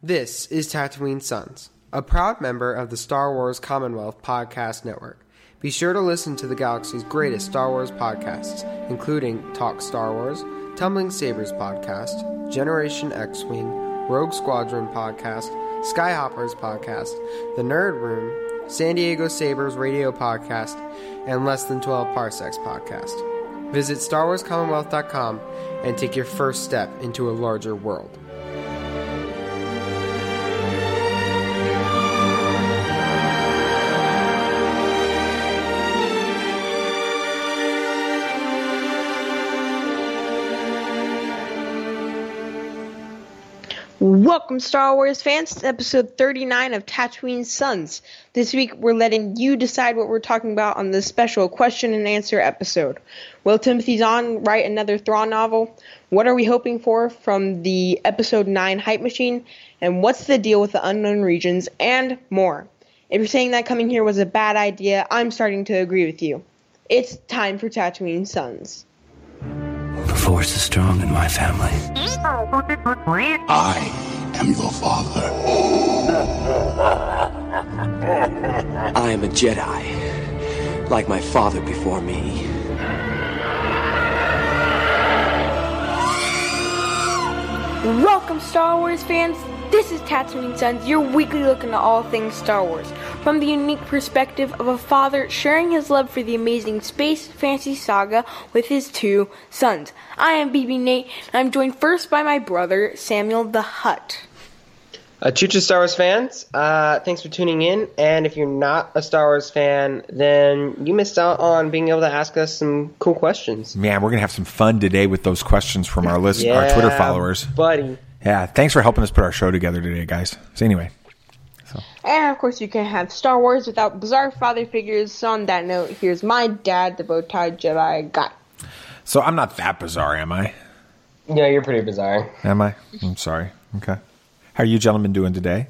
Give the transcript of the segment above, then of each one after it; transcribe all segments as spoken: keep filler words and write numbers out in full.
This is Tatooine Sons, a proud member of the Star Wars Commonwealth Podcast Network. Be sure to listen to the galaxy's greatest Star Wars podcasts, including Talk Star Wars, Tumbling Sabers Podcast, Generation X-Wing, Rogue Squadron Podcast, Skyhoppers Podcast, The Nerd Room, San Diego Sabers Radio Podcast, and Less Than twelve Parsecs Podcast. Visit Star Wars Commonwealth dot com and take your first step into a larger world. Welcome, Star Wars fans, to episode thirty-nine of Tatooine Sons. This week, we're letting you decide what we're talking about on this special question and answer episode. Will Timothy Zahn write another Thrawn novel? What are we hoping for from the episode nine hype machine? And what's the deal with the unknown regions? And more. If you're saying that coming here was a bad idea, I'm starting to agree with you. It's time for Tatooine Sons. The Force is strong in my family. I am your father. I am a Jedi, like my father before me. Welcome, Star Wars fans. This is Tatooine Sons, your weekly look into all things Star Wars, from the unique perspective of a father sharing his love for the amazing space fantasy saga with his two sons. I am B B Nate, and I'm joined first by my brother, Samuel the Hutt. Uh, Choo-choo Star Wars fans, uh, thanks for tuning in, and if you're not a Star Wars fan, then you missed out on being able to ask us some cool questions. Man, we're going to have some fun today with those questions from our list, yeah, our Twitter followers. buddy. Yeah, thanks for helping us put our show together today, guys. So anyway. So. And, of course, you can't have Star Wars without bizarre father figures. So on that note, here's my dad, the bow-tie Jedi guy. So I'm not that bizarre, am I? Yeah, you're pretty bizarre. Am I? I'm sorry. Okay. How are you gentlemen doing today?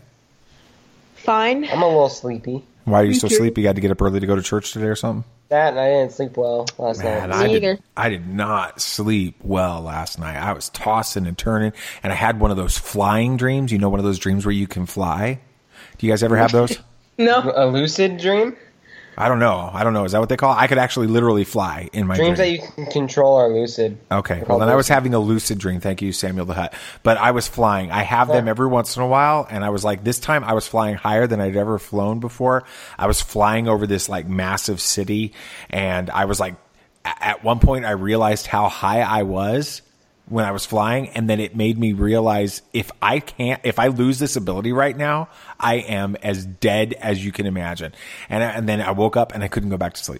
Fine. I'm a little sleepy. Why are you Me so too. sleepy? You had to get up early to go to church today or something? That and I didn't sleep well last Man, night. I Me did, either. I did not sleep well last night. I was tossing and turning, and I had one of those flying dreams. You know, one of those dreams where you can fly? Do you guys ever have those? No. A lucid dream? I don't know. I don't know. Is that what they call it? I could actually literally fly in my Dreams dream. that you can control are lucid. Okay, well then I was having a lucid dream. Thank you, Samuel the Hutt. But I was flying. I have them every once in a while, and I was like, this time I was flying higher than I'd ever flown before. I was flying over this like massive city, and I was like, at one point I realized how high I was when I was flying, and then it made me realize if I can't, if I lose this ability right now, I am as dead as you can imagine. And and then I woke up and I couldn't go back to sleep.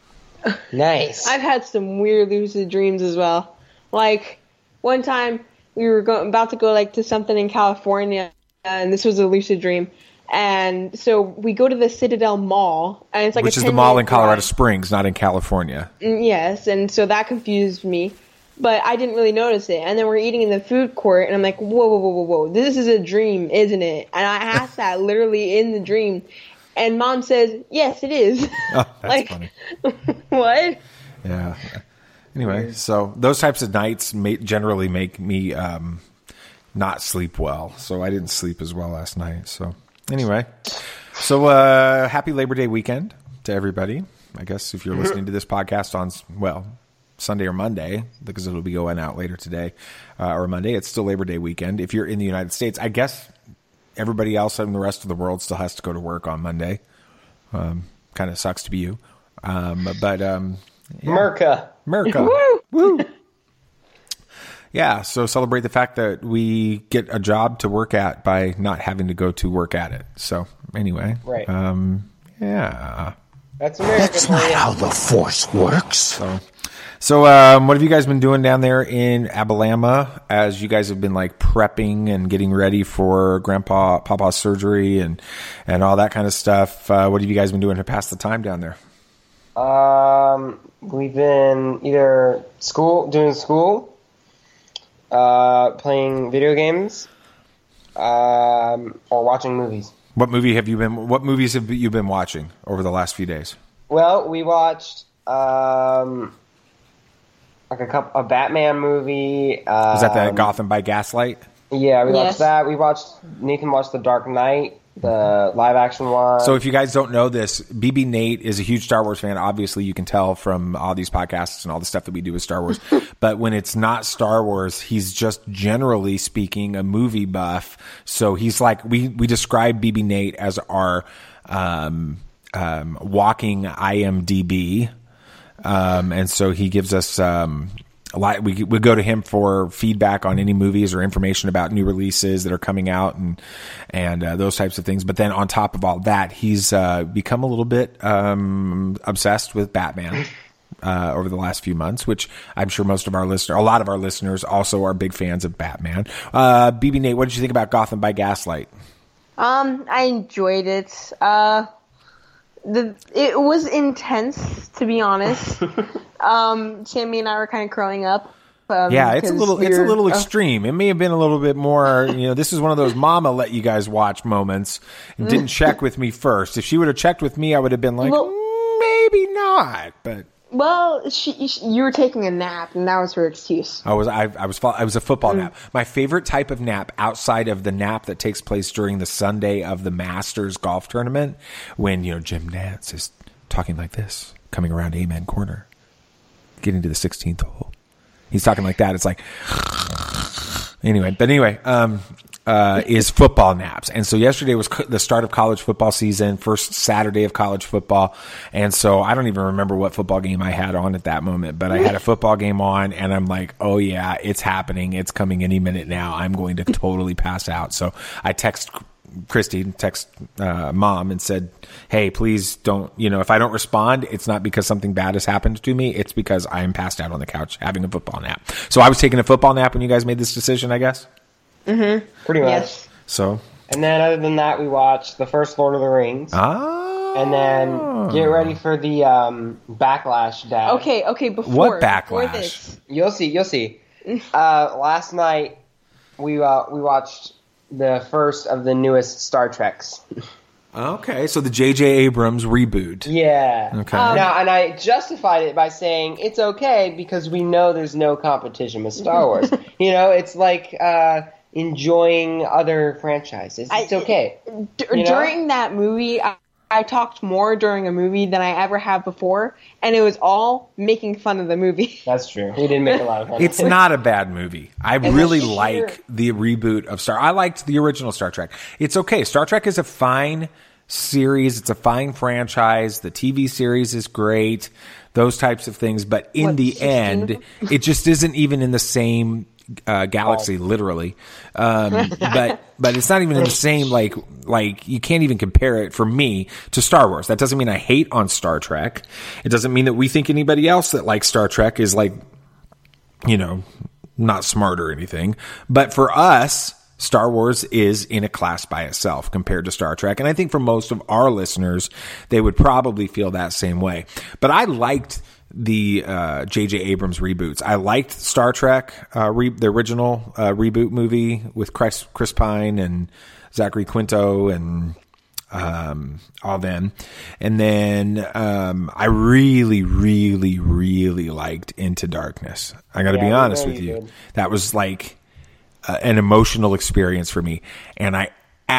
Nice. I've had some weird lucid dreams as well. Like, one time we were go- about to go like to something in California, and this was a lucid dream. And so we go to the Citadel Mall, and it's like Which a is the mall in ten-minute Colorado drive. Springs, not in California. Mm, Yes, and so that confused me. But I didn't really notice it. And then we're eating in the food court, and I'm like, whoa, whoa, whoa, whoa, whoa. This is a dream, isn't it? And I asked that literally in the dream. And Mom says, yes, it is. Oh, that's like, funny. What? Yeah. Anyway, so those types of nights may, generally make me um, not sleep well. So I didn't sleep as well last night. So anyway, so uh, happy Labor Day weekend to everybody. I guess if you're listening to this podcast on, well, Sunday or Monday, because it'll be going out later today uh, or Monday, it's still Labor Day weekend. If you're in the United States, I guess everybody else in the rest of the world still has to go to work on Monday. Um, kind of sucks to be you. Um, but um, yeah. Merca. America. Woo! Woo! Yeah, so celebrate the fact that we get a job to work at by not having to go to work at it. So anyway, Right. Um, yeah. That's America. That's for not you. how the Force works. So, so um, what have you guys been doing down there in Alabama as you guys have been like prepping and getting ready for Grandpa Papa's surgery and and all that kind of stuff? Uh, what have you guys been doing to pass the time down there? Um, we've been either school, doing school, uh, playing video games, um, or watching movies. What movie have you been? What movies have you been watching over the last few days? Well, we watched um, like a couple, a Batman movie. Um, Is that the Gotham by Gaslight? Yeah, we Yes. watched that. We watched Nathan watched The Dark Knight, the live action one. So if you guys don't know this, B B Nate is a huge Star Wars fan. Obviously, you can tell from all these podcasts and all the stuff that we do with Star Wars. But when it's not Star Wars, he's just generally speaking a movie buff. So he's like, we, we describe B B Nate as our um, um, walking I M D B. Um, and so he gives us um, a lot. We we go to him for feedback on any movies or information about new releases that are coming out and and uh, those types of things. But then on top of all that, he's uh, become a little bit um, obsessed with Batman uh, over the last few months, which I'm sure most of our listeners, a lot of our listeners, also are big fans of Batman. Uh, B B Nate, what did you think about Gotham by Gaslight? Um, I enjoyed it. Uh, the it was intense, to be honest. um, Sammy and I were kind of curling up. Um, Yeah, it's a little we it's a were- little uh, extreme. It may have been a little bit more, you know, this is one of those mama let you guys watch moments and didn't check with me first. If she would have checked with me, I would have been like, Well- "Mm, maybe not. But Well, she, she, you were taking a nap, and that was her excuse. I was I, I was I was a football nap. My favorite type of nap outside of the nap that takes place during the Sunday of the Masters golf tournament, when you know Jim Nantz is talking like this, coming around Amen Corner, getting to the sixteenth hole. He's talking like that. It's like anyway, but anyway, um, uh, is football naps. And so yesterday was co- the start of college football season, first Saturday of college football. And so I don't even remember what football game I had on at that moment, but I had a football game on and I'm like, oh yeah, it's happening. It's coming any minute now. I'm going to totally pass out. So I text Christy, text uh, mom and said, hey, please don't, you know, if I don't respond, it's not because something bad has happened to me. It's because I am passed out on the couch having a football nap. So I was taking a football nap when you guys made this decision, I guess. Pretty much. Yes. So, And then other than that, we watched the first Lord of the Rings. ah, And then get ready for the um, backlash, Dad. Okay, okay, before, What before backlash? this. You'll see. You'll see. Uh, last night, we uh, we watched the first of the newest Star Treks. okay. So the J J Abrams reboot. Yeah. Okay. now, and I justified it by saying it's okay because we know there's no competition with Star Wars. You know, it's like uh, enjoying other franchises. It's I- okay. D- You know? During that movie, I, I talked more during a movie than I ever have before, and it was all making fun of the movie. That's true. We didn't make a lot of fun. It's not a bad movie. I the really sheer- like the reboot of Star. I liked the original Star Trek. It's okay. Star Trek is a fine series. It's a fine franchise. The T V series is great. Those types of things. But in What, the sixteen end, of it just isn't even in the same uh, galaxy, literally. Um, but but it's not even in the same like like you can't even compare it for me to Star Wars. That doesn't mean I hate on Star Trek. It doesn't mean that we think anybody else that likes Star Trek is like, you know, not smart or anything. But for us, Star Wars is in a class by itself compared to Star Trek. And I think for most of our listeners, they would probably feel that same way. But I liked the uh, J J Abrams reboots. I liked Star Trek, uh, re- the original uh, reboot movie with Chris, Chris Pine and Zachary Quinto and um, all them. And then um, I really, really, really liked Into Darkness. I got to Yeah, be we honest know with you you. did. That was like uh, an emotional experience for me. And I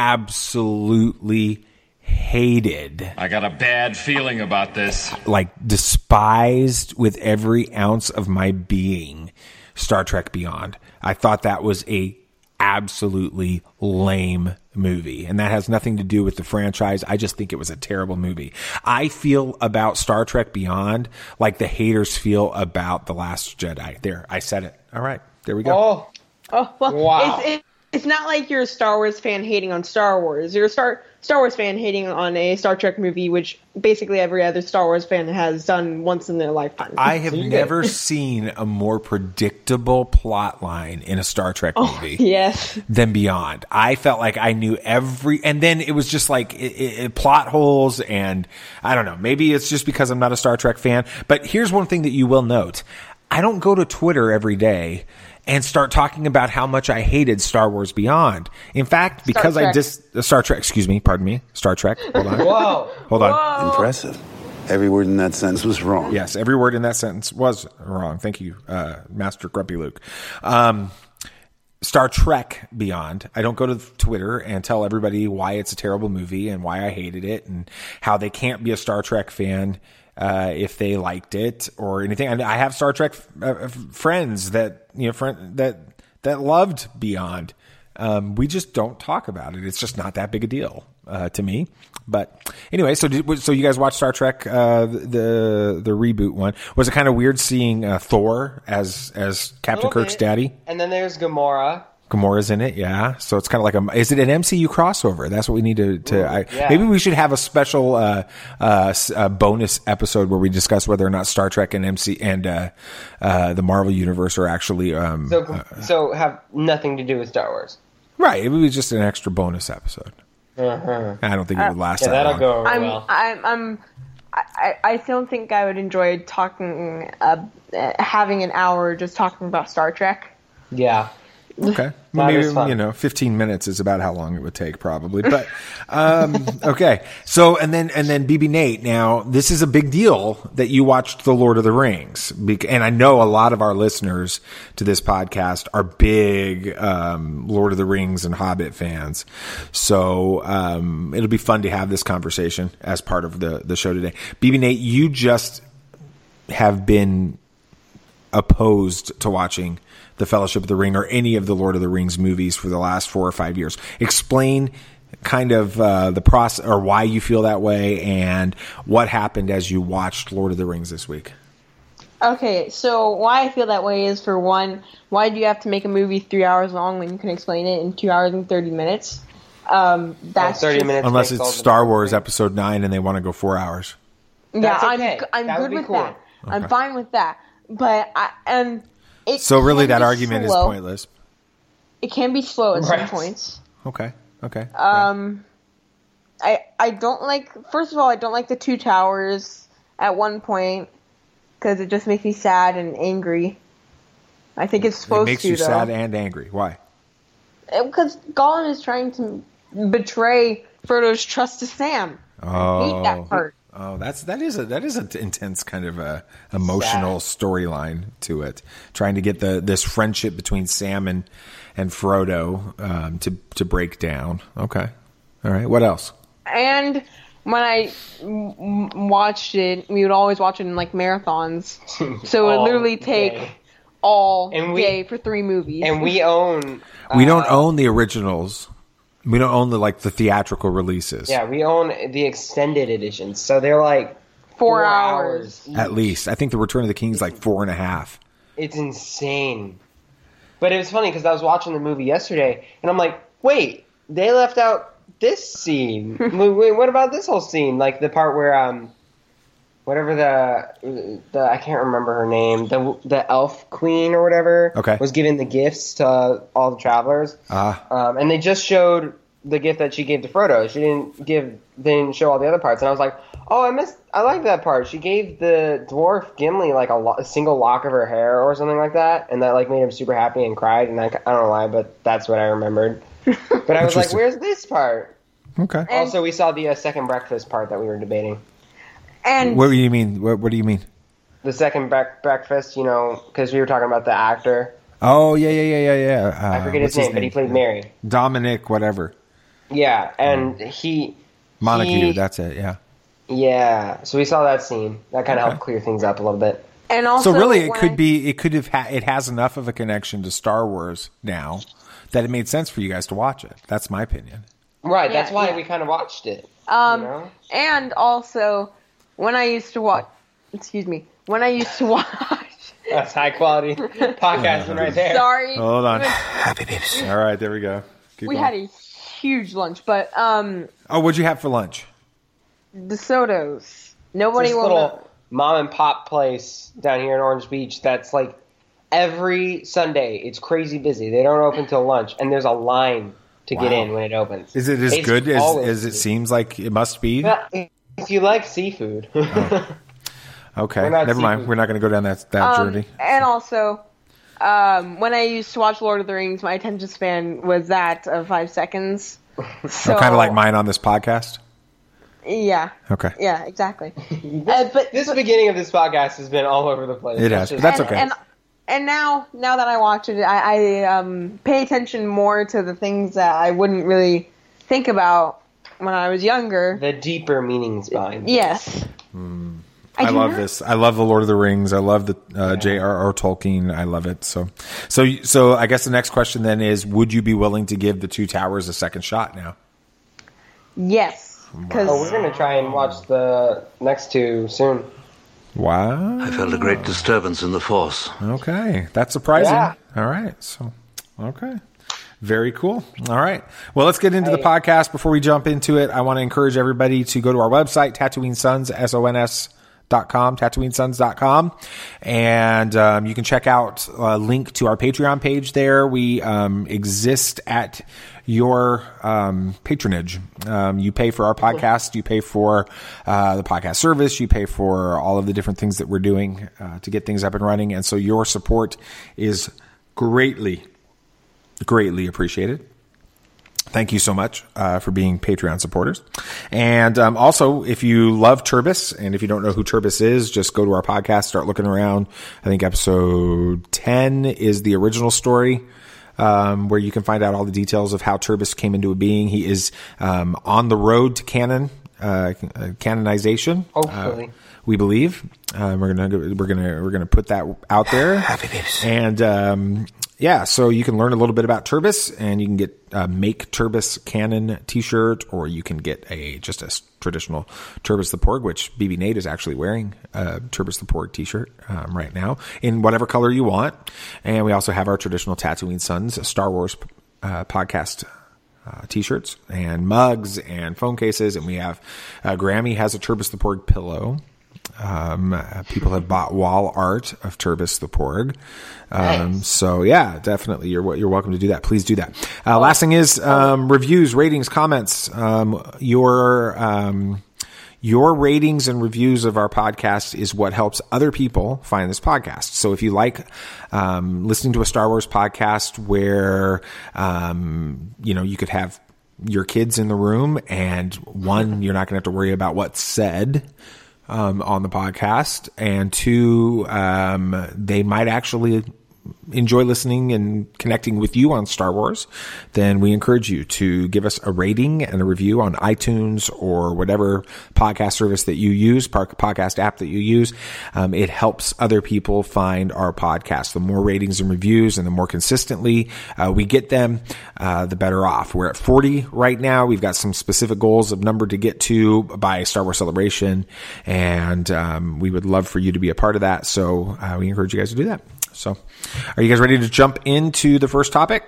absolutely hated, I got a bad feeling about this. like despised with every ounce of my being Star Trek Beyond. I thought that was a absolutely lame movie, and that has nothing to do with the franchise. I just think it was a terrible movie. I feel about Star Trek Beyond like the haters feel about The Last Jedi. There, I said it. All right, there we go. Oh, Oh, well, Wow. it's, it, it's not like you're a Star Wars fan hating on Star Wars. You're a Star Star Wars fan hating on a Star Trek movie, which basically every other Star Wars fan has done once in their lifetime. I have you did. never seen a more predictable plot line in a Star Trek movie. yes. than Beyond. I felt like I knew every, and then it was just like it, it, it- plot holes, and I don't know. Maybe it's just because I'm not a Star Trek fan. But here's one thing that you will note: I don't go to Twitter every day and start talking about how much I hated Star Wars Beyond. In fact, because I Trek. dis uh, Star Trek, excuse me, pardon me, Star Trek. Hold on, whoa. hold on. Impressive. Every word in that sentence was wrong. Yes, every word in that sentence was wrong. Thank you, uh, Master Grumpy Luke. Um, Star Trek Beyond. I don't go to Twitter and tell everybody why it's a terrible movie and why I hated it and how they can't be a Star Trek fan uh, if they liked it or anything. And I have Star Trek uh, friends that you know friend that that loved Beyond. Um, we just don't talk about it. It's just not that big a deal uh, to me. But anyway, so did, so you guys watched Star Trek uh, the the reboot one? Was it kind of weird seeing uh, Thor as as Captain Kirk's bit. daddy? And then there's Gamora. Gamora's in it, yeah. So it's kind of like a. Is it an M C U crossover? That's what we need to. to I, yeah. Maybe we should have a special uh, uh, uh, bonus episode where we discuss whether or not Star Trek and M C and uh, uh, the Marvel universe are actually. Um, So, uh, so have nothing to do with Star Wars. right. It was just an extra bonus episode. Uh-huh. I don't think it would last Yeah, that that'll long. go over I'm, well. I'm, I'm, I, I don't think I would enjoy talking, uh, uh, having an hour just talking about Star Trek. Yeah. Okay. That Maybe, is fun. you know, fifteen minutes is about how long it would take probably. But, um, okay. So, and then, and then B B Nate, now this is a big deal that you watched The Lord of the Rings. Bec- And I know a lot of our listeners to this podcast are big, um, Lord of the Rings and Hobbit fans. So, um, it'll be fun to have this conversation as part of the, the show today. B B Nate, you just have been opposed to watching The Fellowship of the Ring or any of the Lord of the Rings movies for the last four or five years. Explain kind of uh, the process or why you feel that way and what happened as you watched Lord of the Rings this week. Okay, so why I feel that way is, for one, why do you have to make a movie three hours long when you can explain it in two hours and thirty minutes? Um, that's thirty just, minutes. Unless makes all it's the Star difference. Wars Episode nine and they want to go four hours. Yeah, That's I'm okay. I'm That would good be with cool. that. I'm fine with that. But I and it So really can that be argument slow. is pointless. It can be slow at some Right. points. Okay. Okay. Um, I I don't like. First of all, I don't like the two towers at one point because it just makes me sad and angry. I think it's it supposed makes to you though. sad and angry. Why? Because Gollum is trying to betray Frodo's trust to Sam. I hate that part. Oh, that's that is a that is an intense kind of a emotional storyline to it. Trying to get the this friendship between Sam and and Frodo um, to to break down. Okay, all right. What else? And when I m- m- watched it, we would always watch it in like marathons. So it would All literally take day. all And we- day for three movies. And we own. We don't uh, own the originals. We don't own the like the theatrical releases. Yeah, we own the extended editions, so they're like Four four, hours. hours. At least I think the Return of the King is like four and a half. It's insane. But it was funny because I was watching the movie yesterday, and I'm like, wait, they left out this scene. wait, wait, what about this whole scene? Like the part where um, whatever the the I can't remember her name, the the elf queen or whatever, Okay. was giving the gifts to all the travelers. Ah. Um, and they just showed the gift that she gave to Frodo. She didn't give, they didn't show all the other parts. And I was like, oh, I missed, I like that part. She gave the dwarf Gimli like a, lo- a single lock of her hair or something like that, and that like made him super happy and cried. And I, I don't know why, but that's what I remembered. But I was like, Interesting. where's this part? Okay. And- Also, we saw the uh, second breakfast part that we were debating. and What do you mean? What, what do you mean? The second bre- breakfast, you know, because we were talking about the actor. Oh yeah yeah yeah yeah yeah. Uh, I forget his what's name, but he played Mary. Dominic whatever. Yeah, and he Montague. he- That's it. Yeah. Yeah, so we saw that scene. That kind of Okay. helped clear things up a little bit. and also So really, it when could I- be. It could have. Ha- it has enough of a connection to Star Wars now that it made sense for you guys to watch it. That's my opinion. Right, Yeah, that's why yeah. we kind of watched it. Um, you know? and also when I used to watch, excuse me, when I used to watch. That's high quality podcasting right there. Sorry, Hold on. we- All right, there we go. Keep we going. had a huge lunch, but um, Oh, what'd you have for lunch? the Sotos. Nobody This will little know. mom and pop place down here in Orange Beach that's like every Sunday it's crazy busy. They don't open till lunch, and there's a line to get Wow. in when it opens. Is it as It's good as, always as it busy. seems like it must be? Well, if you like seafood. Okay, We're not never mind. seafood. We're not going to go down that that Um, journey. and also, um, when I used to watch Lord of the Rings, my attention span was that of five seconds. So kind of like mine on this podcast. Yeah. Okay, Yeah. Exactly. uh, but This beginning of this podcast has been all over the place. It has, Let's but that's just- okay. And, and now now that I watch it, I, I um, pay attention more to the things that I wouldn't really think about when I was younger. The deeper meanings behind. Yes. Mm. I, I love not. this. I love the Lord of the Rings. I love the uh, J R R. Tolkien. I love it. So, so, so I guess the next question then is: would you be willing to give the Two Towers a second shot now? Yes. Cause Oh, we're gonna try and watch the next two soon. Wow. I felt a great disturbance in the force. Okay, that's surprising. Yeah. All right, so okay, very cool. All right, well, let's get into the Hey. podcast. Before we jump into it, I want to encourage everybody to go to our website, Tatooine Sons, S O N S dot com, Tatooine Sons dot com, and um, you can check out a link to our Patreon page there. We um, exist at your um, patronage. Um, you pay for our podcast, you pay for uh, the podcast service, you pay for all of the different things that we're doing uh, to get things up and running, and so your support is greatly, greatly appreciated. Thank you so much uh, for being Patreon supporters. And um, also, if you love Turbis, and if you don't know who Turbis is, just go to our podcast, start looking around. I think episode ten is the original story, um, where you can find out all the details of how Turbis came into a being. He is um, on the road to canon, uh, canonization. Hopefully. Uh, we believe uh, we're gonna we're gonna we're gonna put that out there. And um, yeah, so you can learn a little bit about Turbis, and you can get a Make Turbis Canon T-shirt, or you can get a just a traditional Turbis the Porg, which B B Nate is actually wearing a Turbis the Porg T-shirt um, right now in whatever color you want. And we also have our traditional Tatooine Sons Star Wars uh, podcast Uh, t-shirts and mugs and phone cases, and we have uh, Grammy has a Turbis the Porg pillow. Um, uh, people have bought wall art of Turbis the Porg. Um, Nice. So yeah, definitely you're you're welcome to do that. Please do that. Uh, last thing is um, reviews, ratings, comments. Um, your um, your ratings and reviews of our podcast is what helps other people find this podcast. So if you like um, listening to a Star Wars podcast where um, you know you could have your kids in the room, and one, you're not going to have to worry about what's said um, on the podcast, and two, um, they might actually enjoy listening and connecting with you on Star Wars, then we encourage you to give us a rating and a review on iTunes or whatever podcast service that you use, podcast app that you use. Um, it helps other people find our podcast. The more ratings and reviews and the more consistently uh, we get them, uh, the better off. We're at forty right now. We've got some specific goals of number to get to by Star Wars Celebration, and um, we would love for you to be a part of that. So uh, we encourage you guys to do that. So, are you guys ready to jump into the first topic?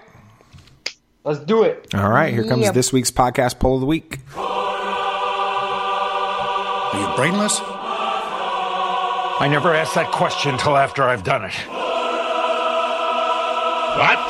Let's do it. All right, here comes Yep. this week's podcast poll of the week. Are you brainless? I never ask that question until after I've done it. What?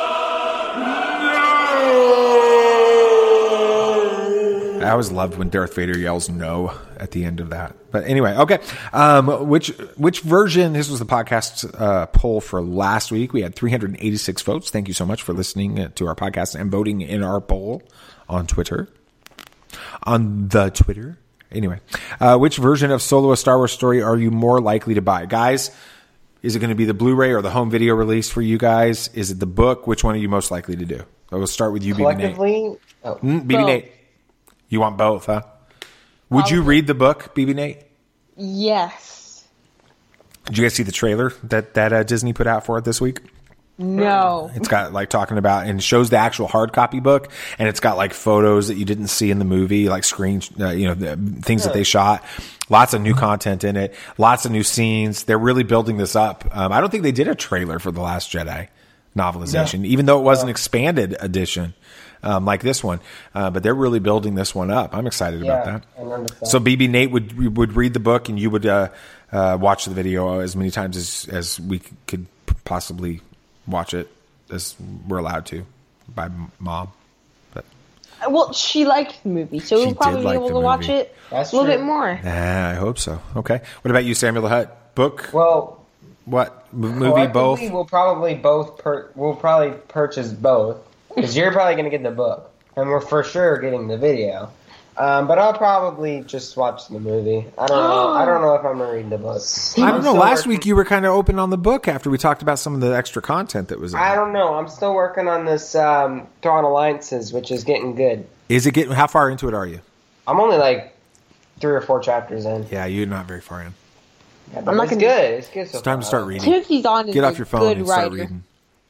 I always loved when Darth Vader yells "no" at the end of that. But anyway, okay. Um, which which version? This was the podcast uh, poll for last week. We had three hundred eighty-six votes. Thank you so much for listening to our podcast and voting in our poll on Twitter. On the Twitter. Anyway, uh, which version of Solo: A Star Wars Story are you more likely to buy, guys? Is it going to be the Blu-ray or the home video release for you guys? Is it the book? Which one are you most likely to do? I will start with you, B B Nate. Collectively, oh, Mm, B B Both. Nate. You want both, huh? Would you read the book, B B Nate? Yes. Did you guys see the trailer that that uh, Disney put out for it this week? No. It's got like talking about and shows the actual hard copy book, and it's got like photos that you didn't see in the movie, like screen, uh, you know, the things that they shot. Lots of new content in it, lots of new scenes. They're really building this up. Um, I don't think they did a trailer for The Last Jedi novelization, even though it was an expanded edition. Um, like this one, uh, but they're really building this one up. I'm excited yeah, about that. I remember that. So B B Nate would would read the book, and you would uh, uh, watch the video as many times as as we could possibly watch it, as we're allowed to by mom. But Well, she liked the movie, so She we'll probably did be like able the to watch movie. it That's a little true. bit more. ah, I hope so. Okay. What about you, Samuel the Hutt? Book? Well, What M- movie? collectively, Both? We'll probably both per- we'll probably purchase both because you're probably going to get the book, and we're for sure getting the video. Um, but I'll probably just watch the movie. I don't know. I don't know if I'm gonna read the book. I don't know. Last week you were kind of open on the book after we talked about some of the extra content that was in I it. don't know. I'm still working on this um, Thrawn Alliances, which is getting good. Is it getting? How far into it are you? I'm only like three or four chapters in. Yeah, you're not very far in. Yeah, but it's good. It's good. So It's time to far. start reading. Timothy Zahn is Get a off your phone good and start writer. reading.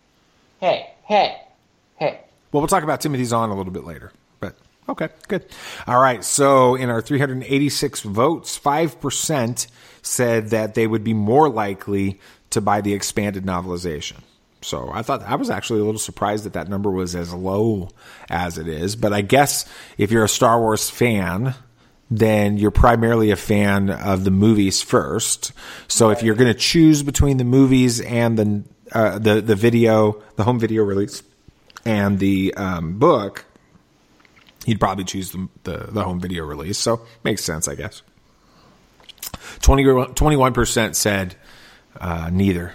Hey, hey, hey. Well, we'll talk about Timothy Zahn a little bit later. But okay, good. All right. So in our three hundred eighty-six votes, five percent said that they would be more likely to buy the expanded novelization. So I thought I was actually a little surprised that that number was as low as it is. But I guess if you're a Star Wars fan, then you're primarily a fan of the movies first. So if you're going to choose between the movies and the uh, the the video, the home video release, and the um, book, you'd probably choose the, the the home video release. So makes sense, I guess. twenty, twenty-one percent said uh, neither.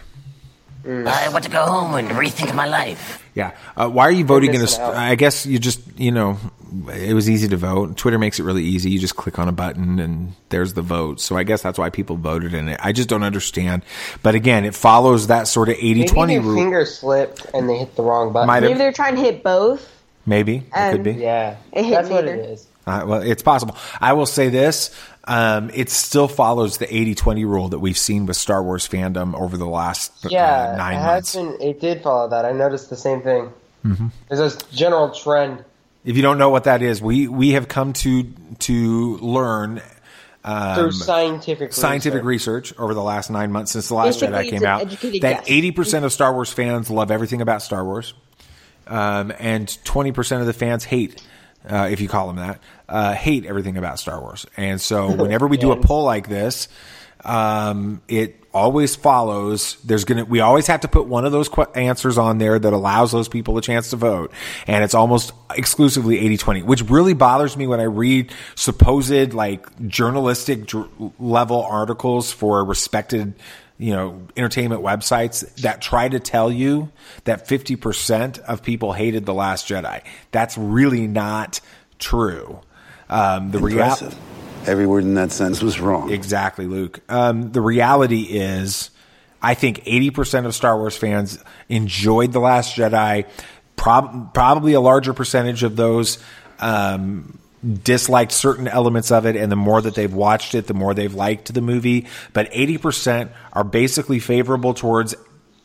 I want to go home and rethink my life. Yeah. Uh, why are you voting in a? missing out. I guess you just, you know, it was easy to vote. Twitter makes it really easy. You just click on a button and there's the vote. So I guess that's why people voted in it. I just don't understand. But again, it follows that sort of eighty twenty Maybe their rule. finger slipped and they hit the wrong button. Might have. Maybe they're trying to hit both. Maybe. It And- could be. Yeah, It hit that's what neither. it is. Uh, well, it's possible. I will say this. Um, it still follows the eighty twenty rule that we've seen with Star Wars fandom over the last Yeah, uh, nine it months. has been. It did follow that. I noticed the same thing. Mm-hmm. There's a general trend. If you don't know what that is, we, we have come to to learn um, Through scientific scientific research. research over the last nine months since the last Basically, Jedi it's came an out educated that guess. eighty percent of Star Wars fans love everything about Star Wars, um, and twenty percent of the fans hate, uh, if you call them that, uh, hate everything about Star Wars. And so whenever we do a poll like this, um, it always follows. There's gonna. We always have to put one of those qu- answers on there that allows those people a chance to vote, and it's almost exclusively eighty twenty, which really bothers me when I read supposed like journalistic dr- level articles for respected, you know, entertainment websites that try to tell you that fifty percent of people hated The Last Jedi. That's really not true. Um, the reality. Impressive. Every word in that sentence was wrong. Exactly, Luke. Um, the reality is, I think eighty percent of Star Wars fans enjoyed The Last Jedi. Prob- probably a larger percentage of those um, disliked certain elements of it, and the more that they've watched it, the more they've liked the movie. But eighty percent are basically favorable towards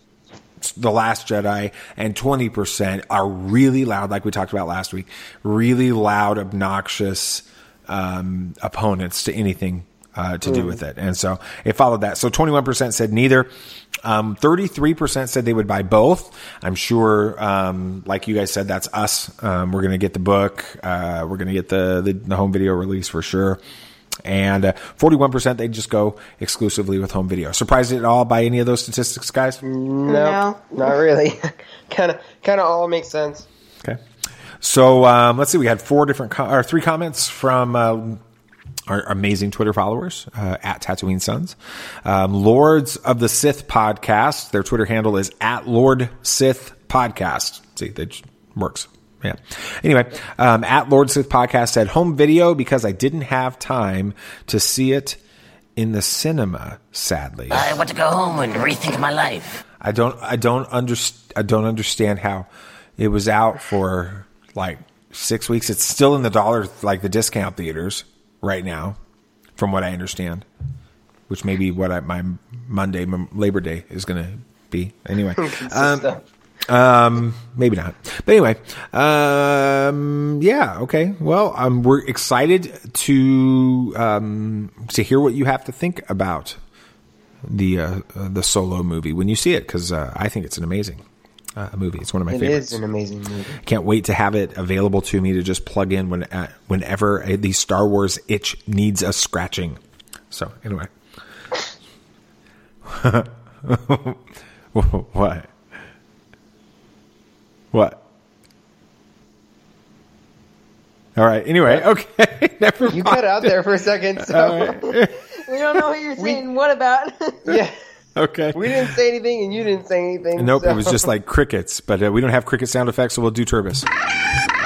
The Last Jedi, and twenty percent are really loud, like we talked about last week, really loud, obnoxious um, opponents to anything uh, to do with it. And so it followed that. So twenty-one percent said neither. Um, thirty-three percent said they would buy both. I'm sure, um, like you guys said, that's us. Um, we're going to get the book. Uh, we're going to get the, the, the home video release for sure. And uh, forty-one percent, they just go exclusively with home video. Surprised at all by any of those statistics, guys? No, No. not really. Kind of, kind of all makes sense. Okay. So um, let's see. We had four different, co- or three comments from uh, our amazing Twitter followers uh, at Tatooine Sons. Um, Lords of the Sith podcast. Their Twitter handle is at Lord Sith Podcast. See, that just works. Yeah. Anyway, um, at Lord Sith Podcast said home video because I didn't have time to see it in the cinema. Sadly, I want to go home and rethink my life. I don't. I don't underst- I don't understand how it was out for like six weeks. It's still in the dollar, like the discount theaters right now, from what I understand. Which may be what I, my Monday, my Labor Day is going to be. Anyway, um, um, maybe not. But anyway, um, yeah, okay. Well, um, we're excited to um, to hear what you have to think about the uh, uh, the Solo movie when you see it, because uh, I think it's an amazing uh, movie. It's one of my It favorites. is an amazing movie. Can't wait to have it available to me to just plug in when uh, whenever uh, the Star Wars itch needs a scratching. So anyway, what? What? All right. Anyway, okay. Never mind. You cut out there for a second, so We don't know what you're saying. What about? yeah, Okay. we didn't say anything and you didn't say anything. Nope, so. it was just like crickets, but uh, we don't have cricket sound effects, so we'll do Turbis.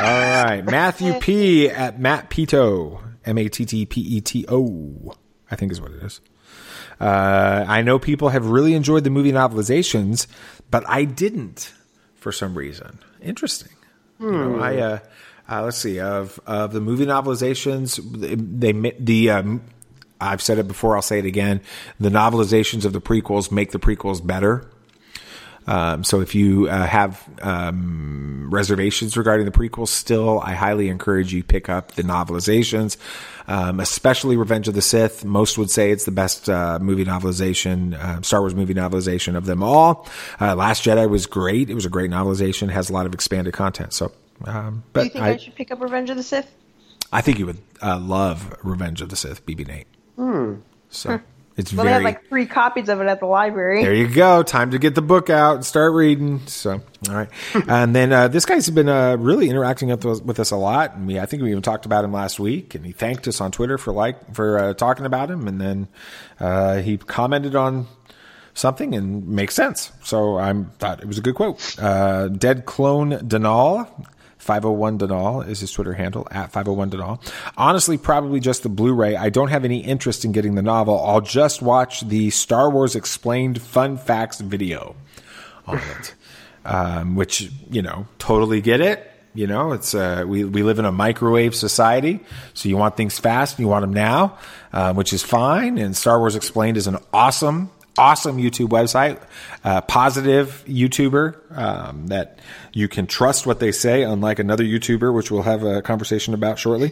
All right. Matthew P. at Matt Pito. M A T T P E T O. I think is what it is. Uh, I know people have really enjoyed the movie novelizations, but I didn't for some reason. Interesting. Hmm. You know, I, uh, uh, let's see, of, of the movie novelizations, they, the, um, I've said it before, I'll say it again. The novelizations of the prequels make the prequels better. Um, so if you uh, have um, reservations regarding the prequels still, I highly encourage you pick up the novelizations, um, especially Revenge of the Sith. Most would say it's the best uh, movie novelization, uh, Star Wars movie novelization of them all. Uh, Last Jedi was great. It was a great novelization, has a lot of expanded content. So, um, but Do you think I, I should pick up Revenge of the Sith? I think you would uh, love Revenge of the Sith, B B Nate. Hmm. So. Huh. It's well, very. they have like three copies of it at the library. There you go. Time to get the book out and start reading. So, all right. And then uh, this guy's been uh, really interacting with us, with us a lot. And we, I think we even talked about him last week. And he thanked us on Twitter for like for uh, talking about him. And then uh, he commented on something and makes sense. So I thought it was a good quote. Uh, Dead Clone Denal. five oh one Denal is his Twitter handle, at five oh one Denal. Honestly, probably just the Blu-ray. I don't have any interest in getting the novel. I'll just watch the Star Wars Explained Fun Facts video on it. Um, which, you know, totally get it. You know, it's uh, we, we live in a microwave society, so you want things fast and you want them now, uh, which is fine. And Star Wars Explained is an awesome Awesome YouTube website, uh, positive YouTuber um, that you can trust what they say, unlike another YouTuber, which we'll have a conversation about shortly.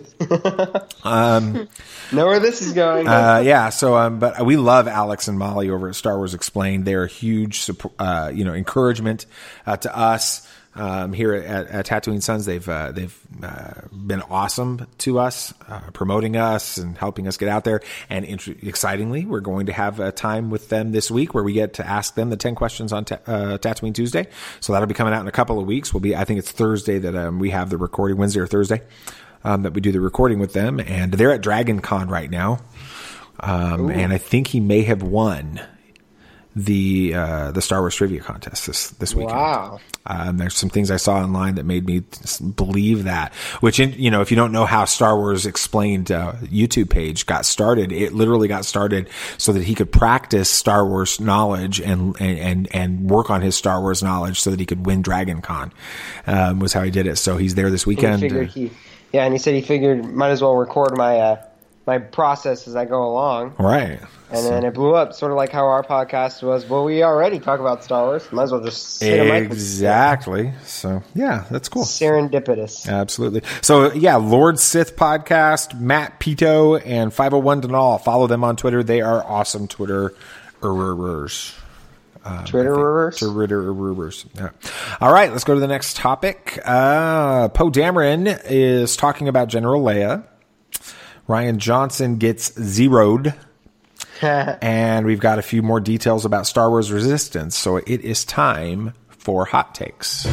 um, know where this is going. uh, yeah, so um, but we love Alex and Molly over at Star Wars Explained. They're a huge, uh, you know, encouragement uh, to us. Um, here at, at Tatooine Sons, they've uh, they've uh, been awesome to us, uh, promoting us and helping us get out there. And int- excitingly, we're going to have a time with them this week where we get to ask them the ten questions on ta- uh, Tatooine Tuesday. So that'll be coming out in a couple of weeks. We'll be, I think it's Thursday that um, we have the recording, Wednesday or Thursday, um, that we do the recording with them. And they're at Dragon Con right now, um, and I think he may have won the uh, the Star Wars trivia contest this this weekend. Wow. Um, there's some things I saw online that made me believe that, which, in, you know, if you don't know how Star Wars Explained uh, YouTube page got started, it literally got started so that he could practice Star Wars knowledge and, and, and work on his Star Wars knowledge so that he could win Dragon Con, um, was how he did it. So he's there this weekend. And he figured he, yeah, and he said he figured might as well record my, uh, my process as I go along. Right. And so. Then it blew up, sort of like how our podcast was. Well, we already talk about Star Wars. Might as well just hit a mic. Exactly. So, yeah, that's cool. Serendipitous. Absolutely. So, yeah, Lord Sith Podcast, Matt Pito, and five oh one Denal. Follow them on Twitter. They are awesome Twitter-erers. Um, Twitter-erers? Twitter-erers. Yeah. All right, let's go to the next topic. Uh, Poe Dameron is talking about General Leia. Rian Johnson gets zeroed. And we've got a few more details about Star Wars Resistance, so it is time for Hot Takes.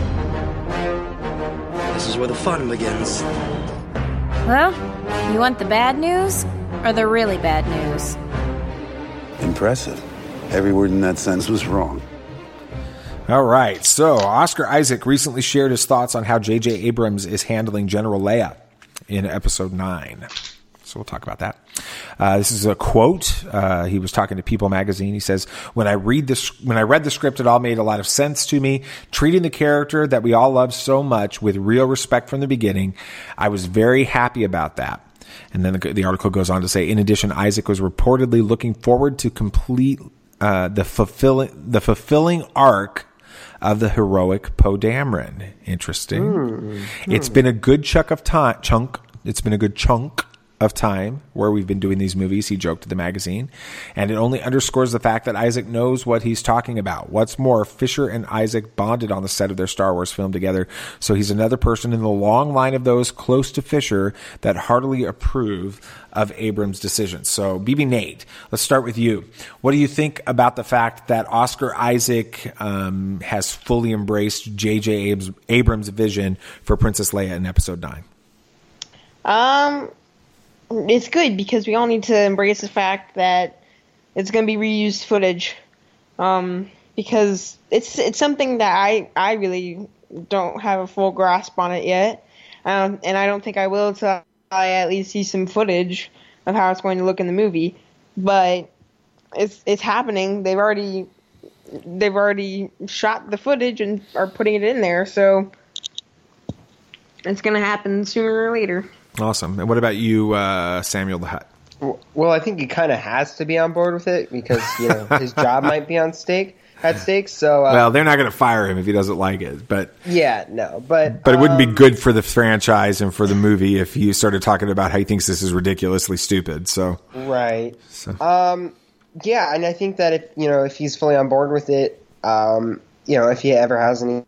This is where the fun begins. Well, you want the bad news or the really bad news? Impressive. Every word in that sentence was wrong. All right, so Oscar Isaac recently shared his thoughts on how J J Abrams is handling General Leia in Episode nine. So we'll talk about that. Uh, this is a quote. Uh, he was talking to People Magazine. He says, when I read this, when I read the script, it all made a lot of sense to me. Treating the character that we all love so much with real respect from the beginning, I was very happy about that. And then the, the article goes on to say, in addition, Isaac was reportedly looking forward to complete uh, the fulfilling the fulfilling arc of the heroic Poe Dameron. Interesting. Mm, it's mm. been a good chunk of time. Chunk. It's been a good chunk of time where we've been doing these movies, he joked to the magazine, and it only underscores the fact that Isaac knows what he's talking about. What's more, Fisher and Isaac bonded on the set of their Star Wars film together, so he's another person in the long line of those close to Fisher that heartily approve of Abrams' decisions. So, B B Nate, let's start with you. What do you think about the fact that Oscar Isaac um, has fully embraced J J Abrams' vision for Princess Leia in Episode nine? Um... It's good because we all need to embrace the fact that it's going to be reused footage, um, because it's it's something that I, I really don't have a full grasp on it yet. I don't, and I don't think I will until I at least see some footage of how it's going to look in the movie. But it's it's happening. They've already they've already shot the footage and are putting it in there, so it's going to happen sooner or later. Awesome. And what about you, uh, Samuel the Hutt? Well, I think he kind of has to be on board with it because, you know, his job might be on stake at stake. So, uh, well, they're not going to fire him if he doesn't like it, but yeah, no, but but it wouldn't um, be good for the franchise and for the movie if he started talking about how he thinks this is ridiculously stupid. So, right. So. Um, yeah, and I think that if you know if he's fully on board with it, um, you know, if he ever has any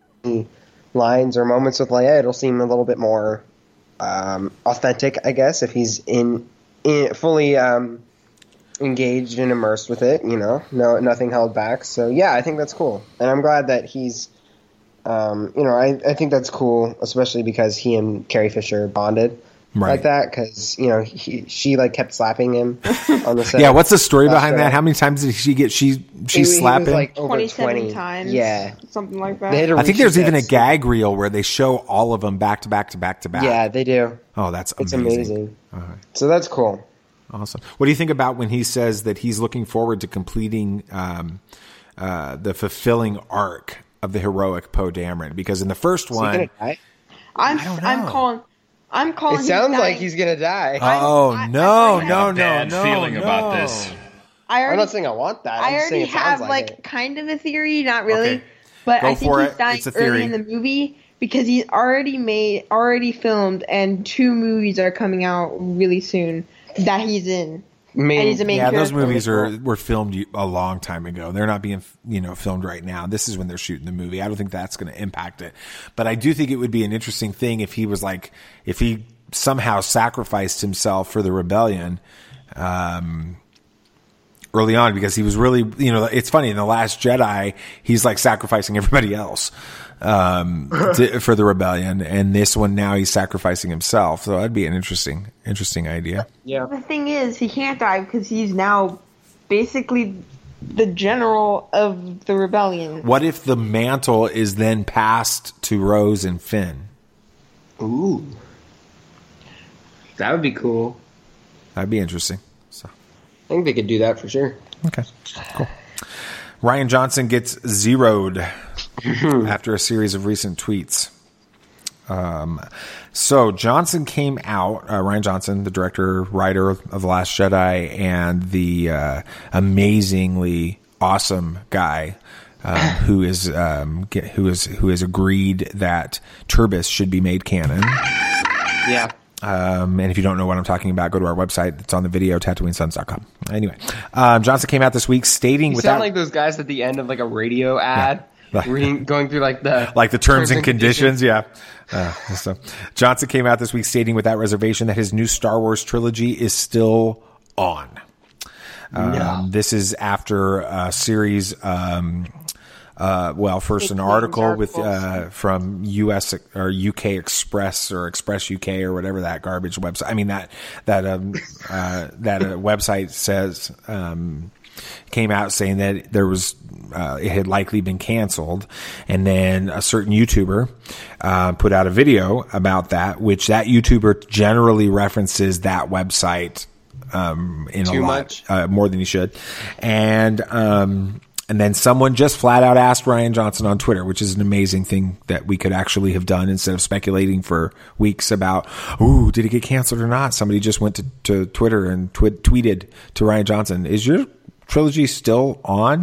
lines or moments with Leia, it'll seem a little bit more um, authentic, I guess, if he's in. In, fully um, engaged and immersed with it, you know, no nothing held back. So yeah, I think that's cool, and I'm glad that he's, um, you know, I, I think that's cool, especially because he and Carrie Fisher bonded right. like that, because you know he, she like kept slapping him on the set. Yeah, what's the story behind show. that? How many times did she get? She she he, slapped he was, him like over twenty-seven twenty times, yeah, something like that. I think there's even a gag reel where they show all of them back to back to back to back. Yeah, they do. Oh, that's it's amazing. amazing. All right. So that's cool. Awesome. What do you think about when he says that he's looking forward to completing um, uh, the fulfilling arc of the heroic Poe Dameron? Because in the first one, Is he gonna die? I'm I'm calling. I'm calling. It sounds he's like dying. he's gonna die. Oh I- no, I- I no, have no, a bad no, feeling no. about this. I already, I'm not saying I want that. I'm I just saying already it sounds have like, like it. kind of a theory, not really, Okay. but Go I think for he's it. dying It's a early theory. in the movie because he's already made, already filmed, and two movies are coming out really soon that he's in. Main, and he's a main Yeah, those character. movies are were filmed a long time ago. They're not being, you know, filmed right now. This is when they're shooting the movie. I don't think that's going to impact it. But I do think it would be an interesting thing if he was like, if he somehow sacrificed himself for the rebellion um, early on, because he was really, you know, it's funny in The Last Jedi, he's like sacrificing everybody else um, to, for the rebellion, and this one now he's sacrificing himself. So that'd be an interesting, interesting idea. Yeah. The thing is, he can't die because he's now basically the general of the rebellion. What if the mantle is then passed to Rose and Finn? Ooh, that would be cool. That'd be interesting. So, I think they could do that for sure. okay, cool. Rian Johnson gets zeroed after a series of recent tweets. Um, so Johnson came out, uh, Rian Johnson, the director, writer of The Last Jedi, and the uh, amazingly awesome guy um, who is um, get, who is who has agreed that Turbis should be made canon. Yeah. Um, and if you don't know what I'm talking about, go to our website. It's on the video, Tatooine Sons dot com. Anyway, um, Johnson came out this week stating You without sound like those guys at the end of like a radio ad, Yeah. reading, going through like the like the terms, and conditions. Yeah. Uh, so Johnson came out this week stating without reservation that his new Star Wars trilogy is still on. Um, No. This is after a series, um, uh, well, first an article with uh, from U S or U K Express or Express U K or whatever that garbage website. I mean that that um, uh, that uh, website says um, came out saying that there was uh, it had likely been canceled, and then a certain YouTuber uh, put out a video about that, which that YouTuber generally references that website um, in Too a lot much? uh, more than he should, and. Um, And then someone just flat out asked Rian Johnson on Twitter, which is an amazing thing that we could actually have done instead of speculating for weeks about, ooh, did it get canceled or not? Somebody just went to, to Twitter and twi- tweeted to Rian Johnson, is your trilogy still on?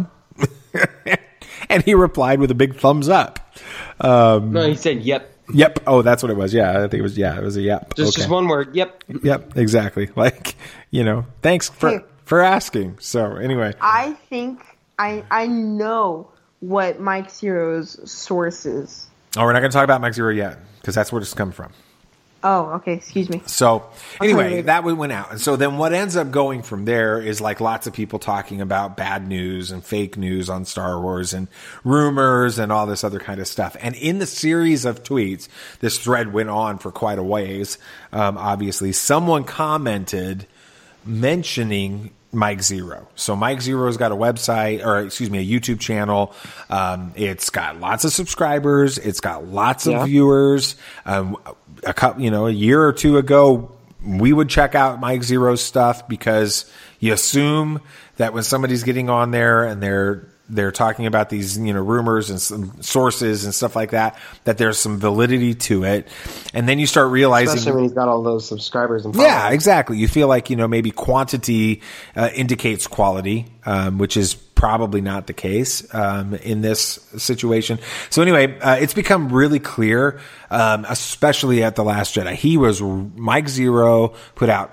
And he replied with a big thumbs up. Um, No, he said, "Yep." Yep. Oh, that's what it was. Yeah, I think it was. Yeah, it was a yep. Just Okay. just one word. Yep. Yep. Exactly. Like, you know, thanks for Hey. for asking. So anyway. I think I I know what Mike Zero's source is. Oh, we're not going to talk about Mike Zero yet because that's where it's come from. Oh, okay. Excuse me. So anyway, Okay. that one went out. And so then what ends up going from there is like lots of people talking about bad news and fake news on Star Wars and rumors and all this other kind of stuff. And in the series of tweets, this thread went on for quite a ways. Um, obviously, someone commented mentioning Mike Zero. So Mike Zero's got a website, or excuse me, a YouTube channel. Um, it's got lots of subscribers. It's got lots of Yeah. viewers. Um, a couple, you know, a year or two ago, we would check out Mike Zero's stuff because you assume that when somebody's getting on there and they're they're talking about these, you know, rumors and some sources and stuff like that, that there's some validity to it. And then you start realizing, Especially when he's got all those subscribers and followers. yeah, exactly. You feel like, you know, maybe quantity uh, indicates quality, um, which is probably not the case um, in this situation. So anyway, uh, it's become really clear, um, especially at The Last Jedi. He was, Mike Zero put out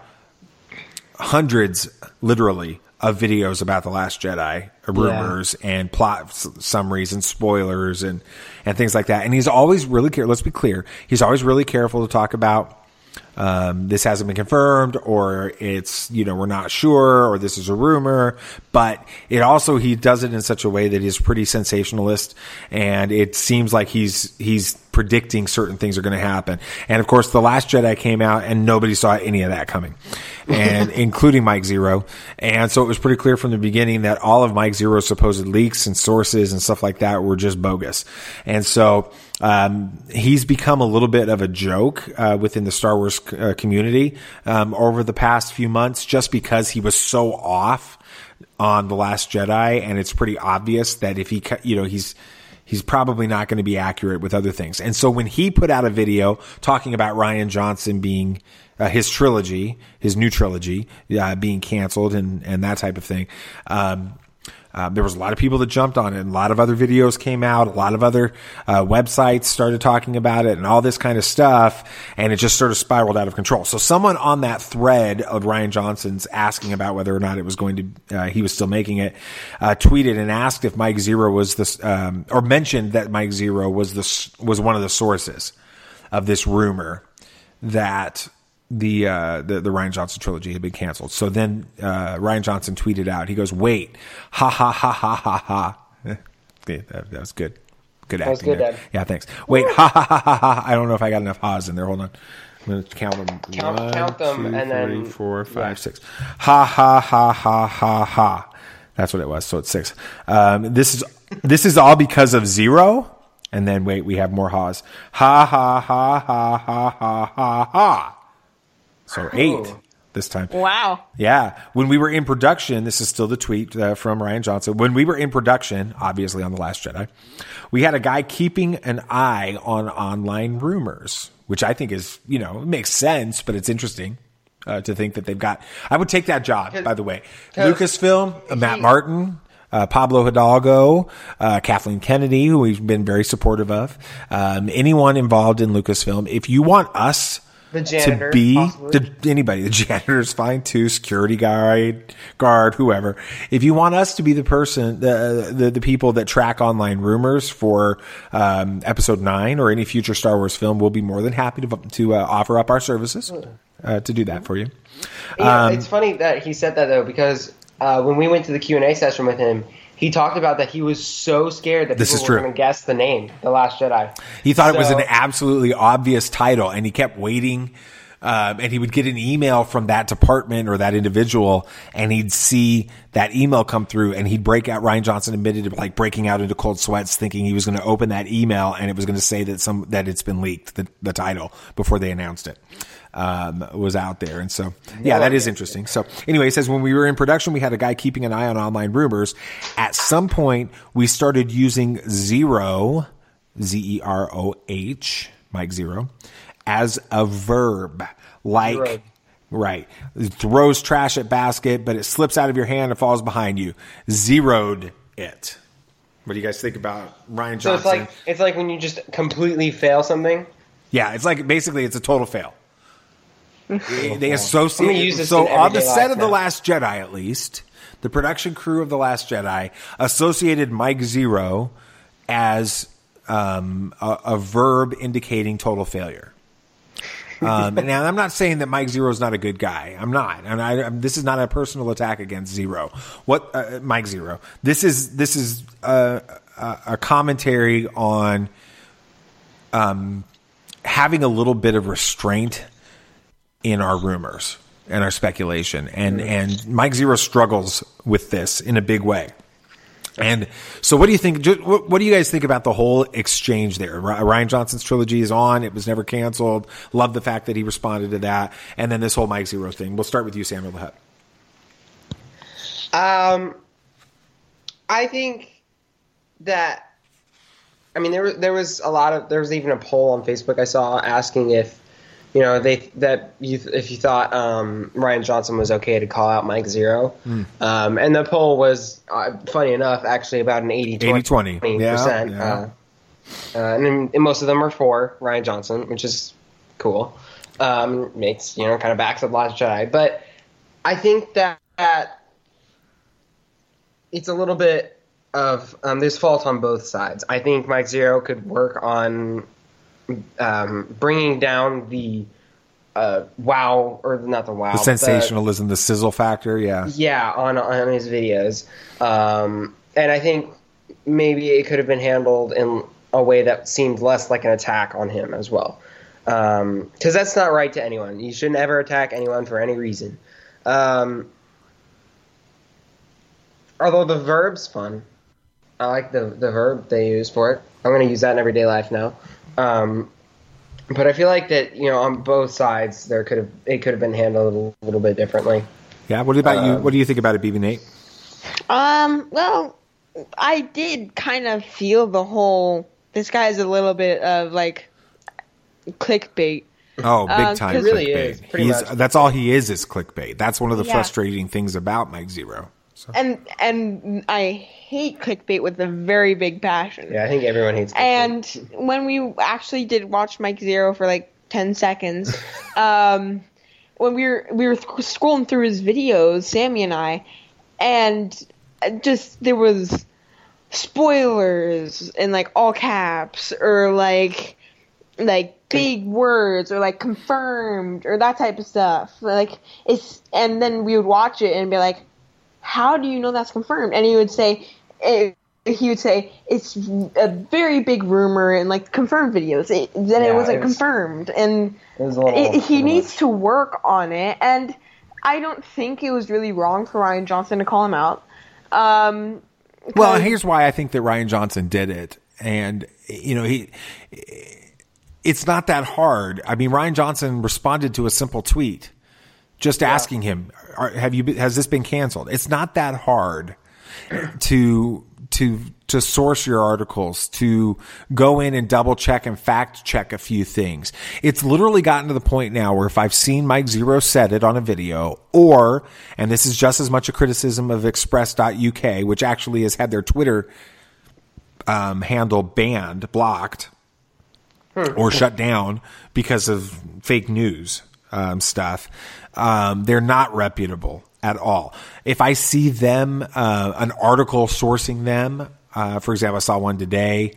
hundreds, literally, of videos about The Last Jedi, rumors yeah. and plot s- summaries and spoilers and, and things like that. And he's always really care. Let's be clear. He's always really careful to talk about, um, this hasn't been confirmed, or it's, you know, we're not sure, or this is a rumor, but it also, he does it in such a way that he's pretty sensationalist, and it seems like he's, he's predicting certain things are going to happen. And of course, The Last Jedi came out and nobody saw any of that coming, and including Mike Zero. And so it was pretty clear from the beginning that all of Mike Zero's supposed leaks and sources and stuff like that were just bogus. And so, um, he's become a little bit of a joke, uh, within the Star Wars uh, community, um, over the past few months, just because he was so off on The Last Jedi. And it's pretty obvious that if he, you know, he's, he's probably not going to be accurate with other things. And so when he put out a video talking about Rian Johnson being, uh, his trilogy, his new trilogy, uh, being canceled and, and that type of thing, um, Uh, there was a lot of people that jumped on it, and a lot of other videos came out. A lot of other uh, websites started talking about it and all this kind of stuff, and it just sort of spiraled out of control. So someone on that thread of Rian Johnson's asking about whether or not it was going to, uh, he was still making it, uh, tweeted and asked if Mike Zero was this, um, or mentioned that Mike Zero was this, was one of the sources of this rumor that the, uh, the, the Rian Johnson trilogy had been canceled. So then, uh, Rian Johnson tweeted out, he goes, wait, ha ha ha ha ha ha. Yeah, that, that was good. Good acting. That was good, Dad. Yeah, thanks. Wait, ha ha ha ha ha. I don't know if I got enough ha's in there. Hold on. I'm going to count them. Count, One, count them two, and three, then. four, five, yeah. six. Ha ha ha ha ha ha. That's what it was. So it's six. Um, this is, this is all because of Zero. And then wait, we have more ha's. Ha ha ha ha ha ha ha ha. So eight Ooh. This time. Wow. Yeah. When we were in production, this is still the tweet uh, from Rian Johnson. When we were in production, obviously on The Last Jedi, we had a guy keeping an eye on online rumors, which I think is, you know, it makes sense, but it's interesting uh, to think that they've got. I would take that job, by the way. Lucasfilm, uh, Matt Martin. Uh, Pablo Hidalgo, uh, Kathleen Kennedy, who we've been very supportive of. Um, anyone involved in Lucasfilm. If you want us The janitor, to be possibly. the, anybody, the janitor's fine too, security guard, guard, whoever. If you want us to be the person, the the, the people that track online rumors for um, Episode Nine or any future Star Wars film, we'll be more than happy to to uh, offer up our services uh, to do that for you. Yeah, Um, it's funny that he said that though, because uh, when we went to the Q and A session with him, he talked about that he was so scared that This people is were true. going to guess the name, The Last Jedi. He thought it was So- an absolutely obvious title, and he kept waiting. Um, and he would get an email from that department or that individual, and he'd see that email come through, and he'd break out. Rian Johnson admitted to like breaking out into cold sweats, thinking he was going to open that email and it was going to say that some that it's been leaked, the, the title, before they announced it. Um, was out there. And so, yeah, that is interesting. So anyway, he says, when we were in production, we had a guy keeping an eye on online rumors. At some point, we started using Zero, Z E R O H, Mike Zero, as a verb. Like, Zeroed. right, it throws trash at basket, but it slips out of your hand and falls behind you. Zeroed it. What do you guys think about Rian Johnson? So it's like it's like when you just completely fail something. Yeah, it's like basically it's a total fail. They I'm gonna associate. use this So in on the everyday set life of The now. Last Jedi, at least, the production crew of The Last Jedi associated Mike Zero as um, a, a verb indicating total failure. Um, and now I'm not saying that Mike Zero is not a good guy. I'm not, and I, I'm, this is not a personal attack against Zero. What uh, Mike Zero? This is this is a, a, a commentary on um, having a little bit of restraint in our rumors. and our speculation. And, and Mike Zero struggles with this in a big way. And so what do you think, what do you guys think about the whole exchange there? Rian Johnson's trilogy is on. It was never canceled. Love the fact that he responded to that. And then this whole Mike Zero thing. We'll start with you, Samuel the Hutt. Um, I think that, I mean, there, there was a lot of, there was even a poll on Facebook I saw asking if, you know, they that you if you thought um, Rian Johnson was okay to call out Mike Zero. Mm. Um, and the poll was, uh, funny enough, actually about an eighty twenty percent. Yeah, yeah. Uh, uh, and, and most of them are for Rian Johnson, which is cool. Um, makes, you know, kind of backs up Last Jedi. But I think that, that it's a little bit of, um, there's fault on both sides. I think Mike Zero could work on Um, bringing down the uh, wow, or not the wow, the sensationalism, the, the sizzle factor, yeah, yeah, on on his videos, um, and I think maybe it could have been handled in a way that seemed less like an attack on him as well, because um, that's not right to anyone. You shouldn't ever attack anyone for any reason. Um, although the verb's fun, I like the the verb they use for it. I'm going to use that in everyday life now. Um, but I feel like that, you know, on both sides, there could have it could have been handled a little, little bit differently. Yeah. What about um, you? What do you think about it, B B Nate? Um. Well, I did kind of feel the whole. This guy's a little bit of like clickbait. Oh, big um, time! It really clickbait. is. Pretty He's, much. That's all he is is clickbait. That's one of the Yeah. frustrating things about Mike Zero. So. And and I hate clickbait with a very big passion. Yeah, I think everyone hates clickbait. And when we actually did watch Mike Zero for like ten seconds, um, when we were we were th- scrolling through his videos, Sammy and I, and just there was spoilers in like all caps or like like big words or like confirmed or that type of stuff. Like it's and then we would watch it and be like, how do you know that's confirmed? And he would say, it, he would say, it's a very big rumor and like confirmed videos. It, then Yeah, it wasn't it was- confirmed. And it was a little- it, he little needs much. to work on it. And I don't think it was really wrong for Rian Johnson to call him out. Um, Well, 'cause- here's why I think that Rian Johnson did it. And, you know, he, it's not that hard. I mean, Rian Johnson responded to a simple tweet just asking him, are, have you been, has this been canceled? It's not that hard to, to, to source your articles, to go in and double check and fact check a few things. It's literally gotten to the point now where if I've seen Mike Zero said it on a video, or, and this is just as much a criticism of express dot U K, which actually has had their Twitter um, handle banned, blocked, or shut down because of fake news um, stuff. Um, they're not reputable at all. If I see them, uh, an article sourcing them, uh, for example, I saw one today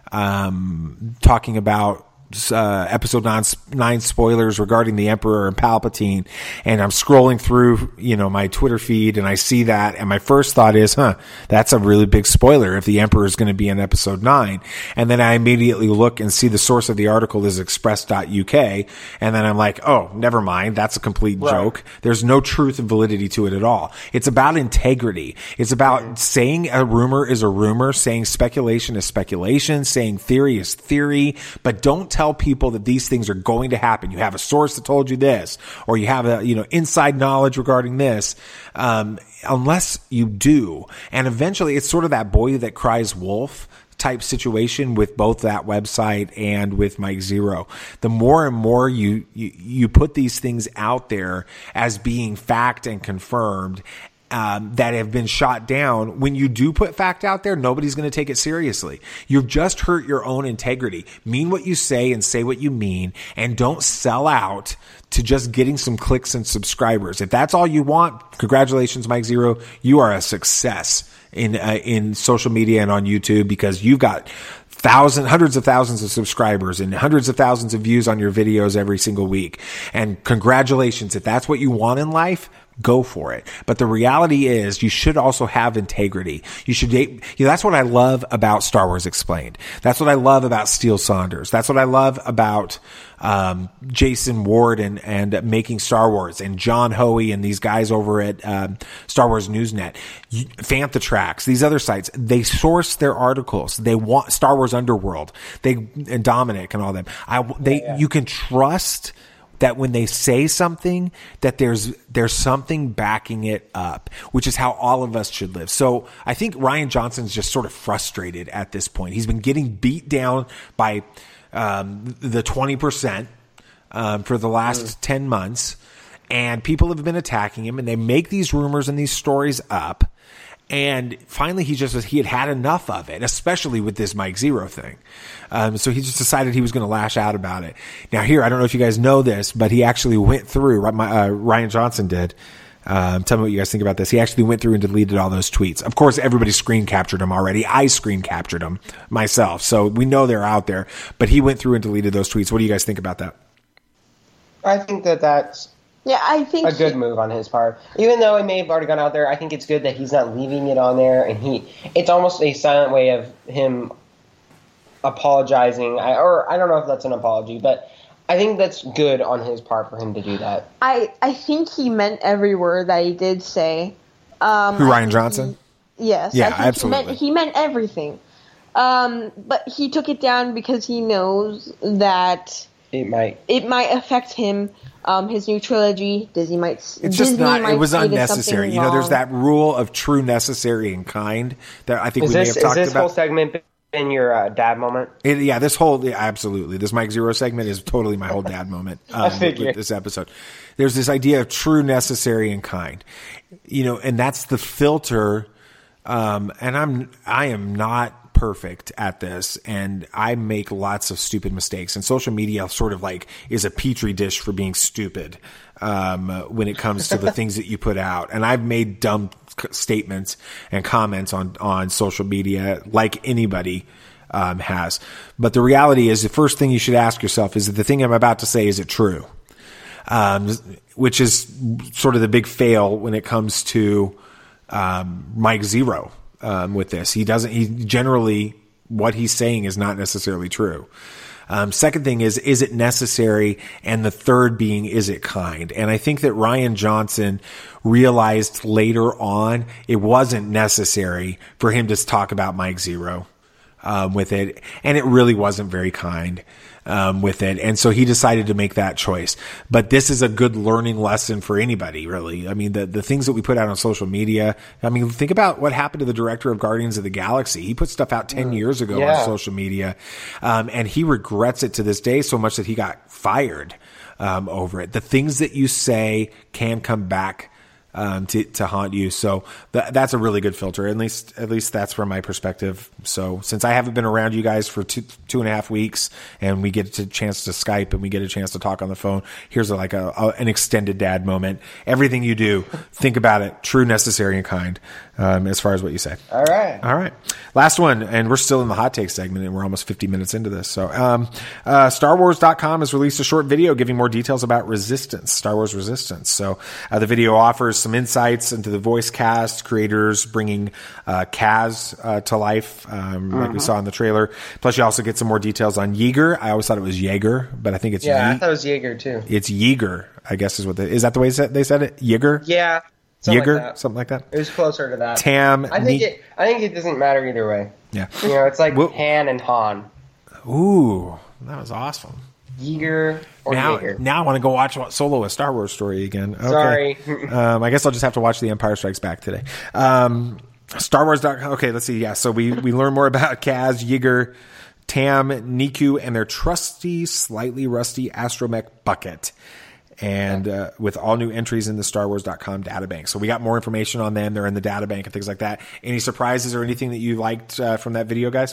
um, talking about uh, episode nine, nine spoilers regarding the Emperor and Palpatine, and I'm scrolling through, you know, my Twitter feed, and I see that, and my first thought is, huh, that's a really big spoiler if the Emperor is going to be in episode nine. And then I immediately look and see the source of the article is express dot U K, and then I'm like, oh, never mind, that's a complete Right. joke. There's no truth and validity to it at all. It's about integrity. It's about mm-hmm. saying a rumor is a rumor, saying speculation is speculation, saying theory is theory, but don't tell people that these things are going to happen. You have a source that told you this, or you have a, you know, inside knowledge regarding this, um, unless you do. And eventually it's sort of that boy that cries wolf type situation with both that website and with Mike Zero. The more and more you, you, you put these things out there as being fact and confirmed, Um, that have been shot down. When you do put fact out there, nobody's going to take it seriously. You've just hurt your own integrity. Mean what you say and say what you mean, and don't sell out to just getting some clicks and subscribers. If that's all you want, congratulations, Mike Zero. You are a success in uh, in social media and on YouTube, because you've got thousands, hundreds of thousands of subscribers and hundreds of thousands of views on your videos every single week. And congratulations. If that's what you want in life, go for it. But the reality is you should also have integrity. You should, you know, that's what I love about Star Wars Explained. That's what I love about Steele Saunders. That's what I love about, um, Jason Ward and, and Making Star Wars and John Hoey and these guys over at, um, Star Wars Newsnet, Fantha Tracks, these other sites. They source their articles. They want Star Wars Underworld. They, and Dominic and all them. I, they, yeah. You can trust that when they say something, that there's there's something backing it up, which is how all of us should live. So I think Rian Johnson's just sort of frustrated at this point. He's been getting beat down by um, the twenty percent um, for the last mm. ten months, and people have been attacking him, and they make these rumors and these stories up. And finally, he just he had had enough of it, especially with this Mike Zero thing. Um, so he just decided he was going to lash out about it. Now, here, I don't know if you guys know this, but he actually went through. My, uh, Rian Johnson did. Um, tell me what you guys think about this. He actually went through and deleted all those tweets. Of course, everybody screen captured them already. I screen captured them myself, so we know they're out there. But he went through and deleted those tweets. What do you guys think about that? I think that that's. Yeah, I think a good he, move on his part. Even though it may have already gone out there, I think it's good that he's not leaving it on there, and he it's almost a silent way of him apologizing. I, or I don't know if that's an apology, but I think that's good on his part for him to do that. I, I think he meant every word that he did say. Um, Who, Rian Johnson? He, yes. Yeah, I think absolutely. He meant, he meant everything. Um, but he took it down because he knows that it might it might affect him. Um, his new trilogy, Disney might. It's Disney just not. Might it was unnecessary. You know, there's that rule of true, necessary, and kind that I think is we this, may have talked about. Is this whole segment been your uh, dad moment? It, yeah, this whole yeah, absolutely. This Mike Zero segment is totally my whole dad moment. Um, I figured. With this episode, there's this idea of true, necessary, and kind. You know, and that's the filter. Um, and I'm I am not perfect at this, and I make lots of stupid mistakes, and social media sort of like is a petri dish for being stupid um, when it comes to the things that you put out. And I've made dumb statements and comments on, on social media like anybody um, has. But the reality is the first thing you should ask yourself is that the thing I'm about to say, is it true? Um, which is sort of the big fail when it comes to um, Mike Zero. Um, with this, he doesn't, he generally, what he's saying is not necessarily true. Um, second thing is, is it necessary? And the third being, is it kind? And I think that Rian Johnson realized later on it wasn't necessary for him to talk about Mike Zero, um, with it. And it really wasn't very kind. Um, with it. And so he decided to make that choice. But this is a good learning lesson for anybody, really. I mean, the, the things that we put out on social media, I mean, think about what happened to the director of Guardians of the Galaxy. He put stuff out ten years ago yeah. on social media. Um, and he regrets it to this day so much that he got fired, um, over it. The things that you say can come back Um, to, to haunt you. So th- that's a really good filter. At least, at least that's from my perspective. So since I haven't been around you guys for two, two and a half weeks and we get a chance to Skype and we get a chance to talk on the phone, here's a, like a, a, an extended dad moment. Everything you do, think about it. True, necessary, and kind. Um, as far as what you say. All right. All right. Last one. And we're still in the hot take segment and we're almost fifty minutes into this. So, um, uh, Star Wars dot com has released a short video giving more details about Resistance, Star Wars Resistance. So, uh, the video offers some insights into the voice cast, creators bringing, uh, Kaz, uh, to life, um, mm-hmm. like we saw in the trailer. Plus you also get some more details on Yeager. I always thought it was Jaeger, but I think it's Yeah, Ye- I thought it was Jaeger too. It's Yeager, I guess is what they, is that the way they said it? Yeager? Yeah. Something Yeager? like Something like that? It was closer to that. Tam. I think ne- it. I think it doesn't matter either way. Yeah. You know, it's like Well- Han and Han. Ooh, that was awesome. Yeager or Now, Jaeger. now I want to go watch Solo: A Star Wars Story again. Okay. Sorry. um, I guess I'll just have to watch The Empire Strikes Back today. Um, Star Wars. Okay, let's see. Yeah, so we, we learn more about Kaz, Yeager, Tam, Niku, and their trusty, slightly rusty astromech bucket. And uh, with all new entries in the Star Wars dot com databank. So we got more information on them. They're in the databank and things like that. Any surprises or anything that you liked uh, from that video, guys?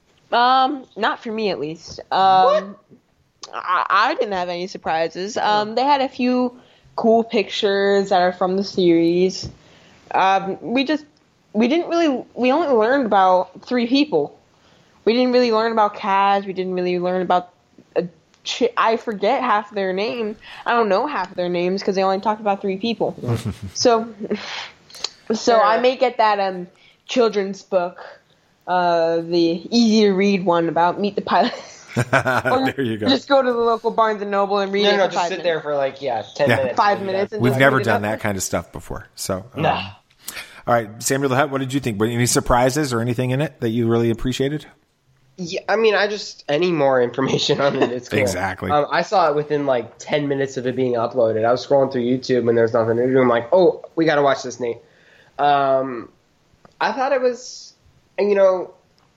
Um, not for me at least. Um, I, I didn't have any surprises. Um, they had a few cool pictures that are from the series. Um, we just we didn't really we only learned about three people. we didn't really learn about Kaz. We didn't really learn about. Uh, ch- I forget half their names. I don't know half of their names because they only talked about three people. so, so I may get that um children's book, uh, the easy to read one about Meet the Pilot. There you go. Just go to the local Barnes and Noble and read no, it. No, for no, just sit minutes. there for like yeah, ten Yeah. minutes. Five minutes. And We've just never read it done up. that kind of stuff before. So, um, Nah. All right, Samuel the Hutt, what did you think? Were any surprises or anything in it that you really appreciated? Yeah, I mean, I just any more information on it. It's cool. Exactly. Um, I saw it within like ten minutes of it being uploaded. I was scrolling through YouTube and there's nothing to do. I'm like, oh, we got to watch this, Nate. Um, I thought it was, and you know,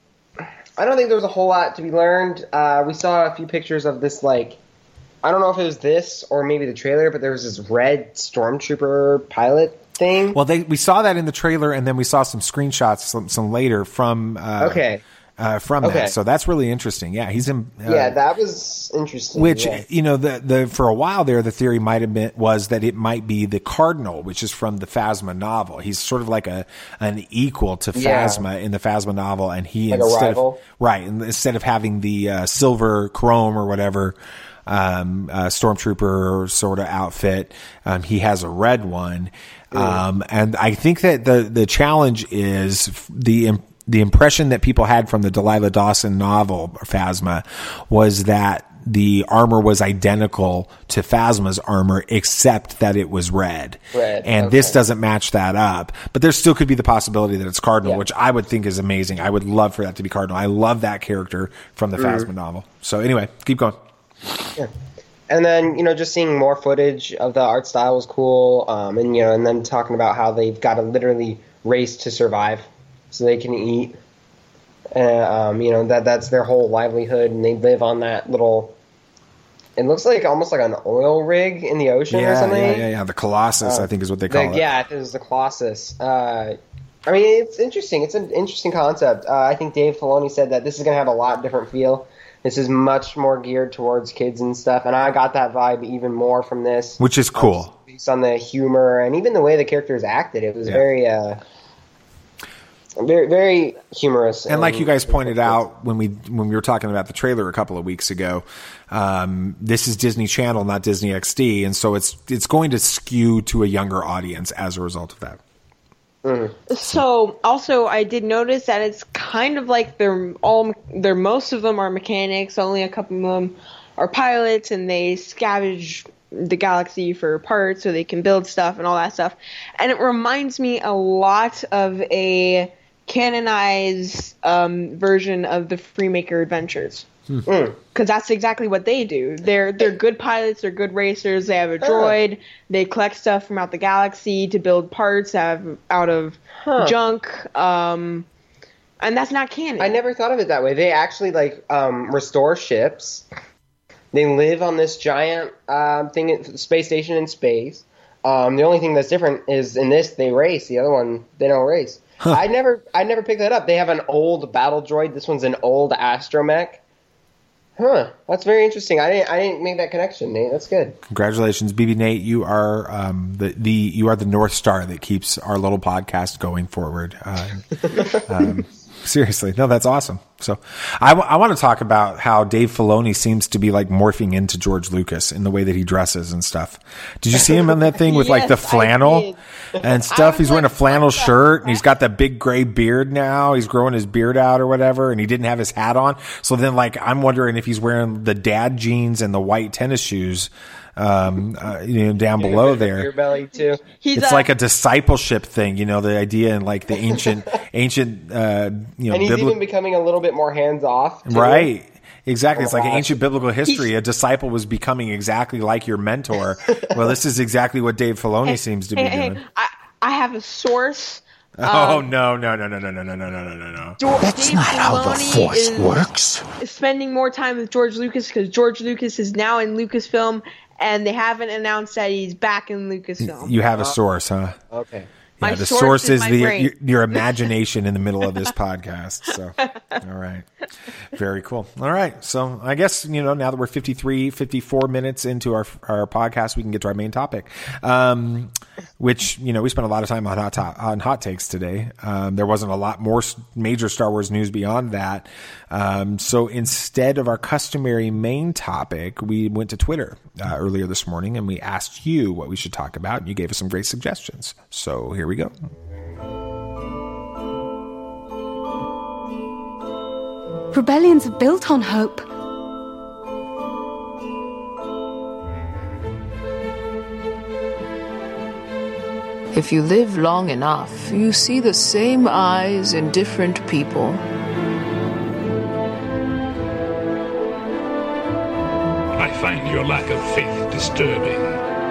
I don't think there was a whole lot to be learned. Uh, we saw a few pictures of this, like, I don't know if it was this or maybe the trailer, but there was this red stormtrooper pilot thing. Well, they we saw that in the trailer, and then we saw some screenshots, some, some later from uh, Okay. uh, from Okay. that. So that's really interesting. Yeah, he's in. Uh, Yeah, that was interesting. Which yeah. you know, the the for a while there, the theory might have been was that it might be the Cardinal, which is from the Phasma novel. He's sort of like a an equal to Yeah. Phasma in the Phasma novel, and he Like a instead rival? of right and instead of having the uh, silver chrome or whatever. Um, uh, stormtrooper sort of outfit. Um, he has a red one. Um, and I think that the, the challenge is the, the impression that people had from the Delilah Dawson novel, Phasma, was that the armor was identical to Phasma's armor, except that it was red. Red, and okay. this doesn't match that up. But there still could be the possibility that it's Cardinal, Yeah. which I would think is amazing. I would love for that to be Cardinal. I love that character from the Phasma novel. So anyway, keep going. Yeah. And then, you know, just seeing more footage of the art style was cool. Um, and, you know, and then talking about how they've got to literally race to survive so they can eat. Uh, um, you know, that that's their whole livelihood. And they live on that little, it looks like almost like an oil rig in the ocean Yeah, or something. yeah, yeah, yeah. The Colossus, Uh, I think is what they The- call it. Yeah, it was the Colossus. Uh, I mean, it's interesting. It's an interesting concept. Uh, I think Dave Filoni said that this is going to have a lot different feel. This is much more geared towards kids and stuff, and I got that vibe even more from this. Which is cool. Um, based on the humor and even the way the characters acted. It was Yeah. very, uh, very, very humorous. And like you guys pointed out when we when we were talking about the trailer a couple of weeks ago, um, this is Disney Channel, not Disney X D, and so it's it's going to skew to a younger audience as a result of that. So also, I did notice that it's kind of like they're all they're most of them are mechanics. Only a couple of them are pilots, and they scavenge the galaxy for parts so they can build stuff and all that stuff. And it reminds me a lot of a canonized um, version of the Freemaker Adventures. Because that's exactly what they do. They're they're good pilots. They're good racers. They have a droid. They collect stuff from out the galaxy to build parts out of, out of Huh. junk. Um, and that's not canon. I never thought of it that way. They actually like um, restore ships. They live on this giant um, thing, space station in space. Um, the only thing that's different is in this they race. The other one they don't race. I never, I never picked that up. They have an old battle droid. This one's an old astromech. Huh, that's very interesting. I didn't I didn't make that connection, Nate. That's good. Congratulations, B B Nate. You are um, the the you are the North Star that keeps our little podcast going forward. Uh, um, seriously, no, that's awesome. So, I, w- I want to talk about how Dave Filoni seems to be like morphing into George Lucas in the way that he dresses and stuff. Did you see him on that thing with like the Yes, I flannel did. and stuff? was He's wearing like, a flannel what the shirt and he's got that big gray beard now. He's growing his beard out or whatever, and he didn't have his hat on. So then, like, I'm wondering if he's wearing the dad jeans and the white tennis shoes. Um, uh, you know, down below Your there. belly too. He's It's a- like a discipleship thing, you know, the idea in like the ancient, ancient, uh, you know, And he's bibli- even becoming a little bit more hands off. right. Exactly. It's like Wow. ancient biblical history. A disciple was becoming exactly like your mentor. Well, this is exactly what Dave Filoni seems to be Hey, hey, doing. I, I have a source. Oh, no, no, no, no, no, no, no, no, no, no, no. George, That's Dave not how the Filoni Force is, works. is spending more time with George Lucas because George Lucas is now in Lucasfilm, and they haven't announced that he's back in Lucasfilm. You have a source, huh? Okay. My Yeah, the source source is is my the brain. your, your imagination in the middle of this podcast. So, all right, very cool. All right, so I guess you know now that we're fifty-three, fifty-four minutes into our our podcast, we can get to our main topic. Um, which, you know, we spent a lot of time on hot top, on hot takes today. Um, there wasn't a lot more major Star Wars news beyond that. Um, so instead of our customary main topic, we went to Twitter uh, earlier this morning and we asked you what we should talk about, and you gave us some great suggestions. So here we go. Rebellions are built on hope. If you live long enough, you see the same eyes in different people. I find your lack of faith disturbing.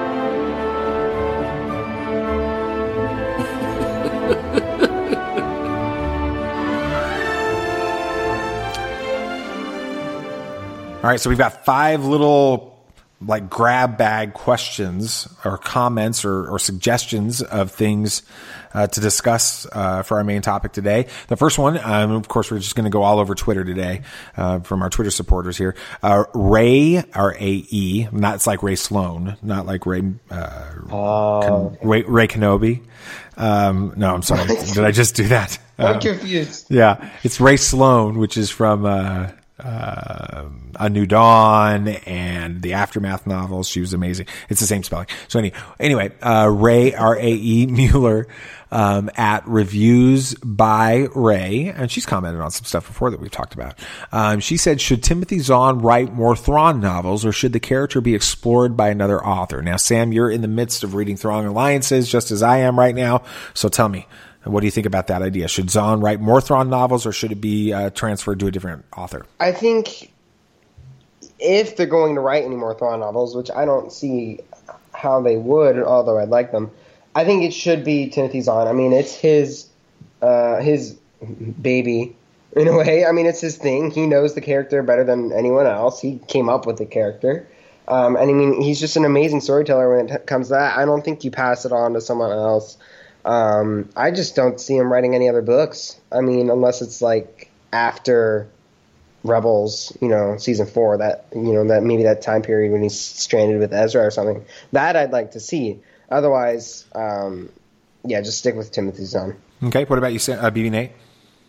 All right, so we've got five little like grab bag questions or comments or, or suggestions of things uh, to discuss uh, for our main topic today. The first one, um, of course, we're just going to go all over Twitter today uh, from our Twitter supporters here. Uh, Ray, R A E, not it's like Ray Sloan, not like Ray uh, oh. Ken, Ray, Ray Kenobi. Um, no, I'm sorry. Did I just do that? I'm um, confused. Yeah, it's Ray Sloan, which is from uh, uh, A New Dawn and the Aftermath novels. She was amazing. It's the same spelling. So any, anyway, uh, Ray, R A E Mueller, um, at Reviews by Ray, and she's commented on some stuff before that we've talked about. Um, she said, should Timothy Zahn write more Thrawn novels, or should the character be explored by another author? Now, Sam, you're in the midst of reading Thrawn Alliances, just as I am right now. So tell me, what do you think about that idea? Should Zahn write more Thrawn novels, or should it be uh, transferred to a different author? I think if they're going to write any more Thrawn novels, which I don't see how they would, although I'd like them, I think it should be Timothy Zahn. I mean, it's his uh, his baby in a way. I mean, it's his thing. He knows the character better than anyone else. He came up with the character. Um, and I mean, he's just an amazing storyteller when it comes to that. I don't think you pass it on to someone else. Um, I just don't see him writing any other books. I mean, unless it's like after Rebels, you know, season four, that, you know, that maybe that time period when he's stranded with Ezra or something. That I'd like to see. Otherwise, um, yeah, just stick with Timothy Zahn. Okay, what about you, uh, B B Nate?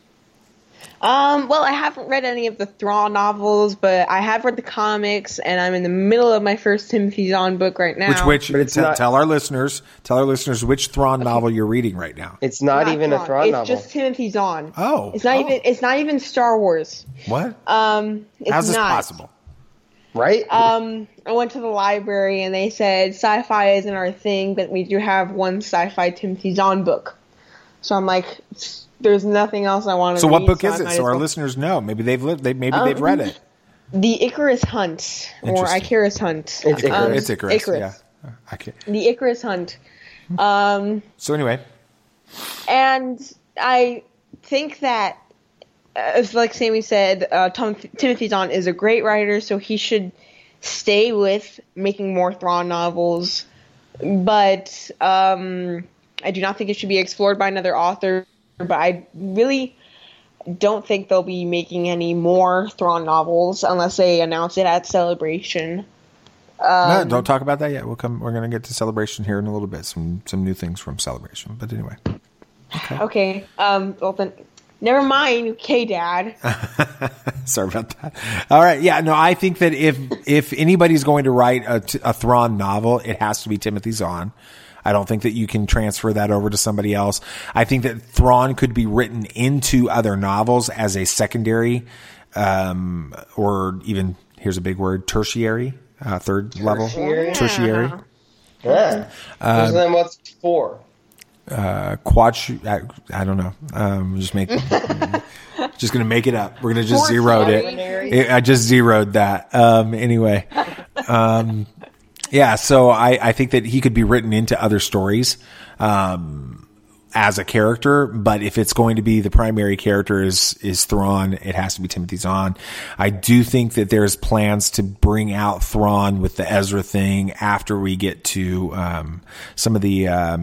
Um, well, I haven't read any of the Thrawn novels, but I have read the comics, and I'm in the middle of my first Timothy Zahn book right now. Which, which, but it's t- not, tell our listeners, tell our listeners which Thrawn okay. novel you're reading right now. It's not, not even Thrawn. a Thrawn it's novel. It's just Timothy Zahn. Oh, it's not oh. even. It's not even Star Wars. What? Um, it's how's this not. possible? Right? Um, I went to the library and they said sci-fi isn't our thing, but we do have one sci-fi Timothy Zahn book. So I'm like, there's nothing else I want to so read. What book so is it? So our well. listeners know. Maybe they've lived. They maybe um, they've read it. The Icarus Hunt or Icarus Hunt. It's Icarus. Um, it's Icarus. Icarus. Yeah. I can't. The Icarus Hunt. Um. So anyway, and I think that, uh, like Sammy said, uh, Tom, Timothy Zahn is a great writer, so he should stay with making more Thrawn novels. But um, I do not think it should be explored by another author. But I really don't think they'll be making any more Thrawn novels unless they announce it at Celebration. Um, no, don't talk about that yet. We'll come. We're going to get to Celebration here in a little bit. Some some new things from Celebration. But anyway. Okay. Okay. Um. Well then, never mind. Okay, Dad. Sorry about that. All right. Yeah. No, I think that if if anybody's going to write a, a Thrawn novel, it has to be Timothy Zahn. I don't think that you can transfer that over to somebody else. I think that Thrawn could be written into other novels as a secondary, um, or even, here's a big word, tertiary, uh, third tertiary. level. Tertiary. Yeah. Um, so then what's four? Uh, quad, I, I don't know. Um, just make, just going to make it up. We're going to just zero it. I just zeroed that. Um, anyway, um, yeah, so I, I think that he could be written into other stories um, as a character, but if it's going to be the primary character is is Thrawn, it has to be Timothy Zahn. I do think that there's plans to bring out Thrawn with the Ezra thing after we get to um, some of the um,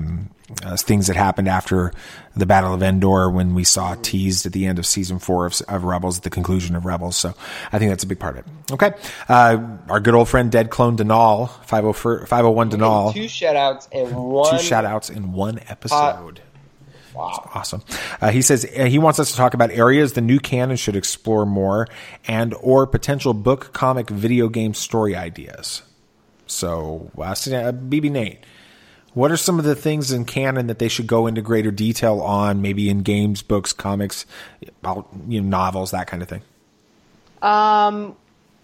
uh, things that happened after the Battle of Endor when we saw teased at the end of season four of, of Rebels, at the conclusion of Rebels. So I think that's a big part of it. Okay. Uh, our good old friend Dead Clone Denal, five oh one Denal. Two shout-outs in one. Two shout-outs in one episode. Uh, Wow. That's awesome. Uh, he says uh, he wants us to talk about areas the new canon should explore more and or potential book, comic, video game story ideas. So, uh, B B Nate, what are some of the things in canon that they should go into greater detail on, maybe in games, books, comics, about, you know, novels, that kind of thing? Um,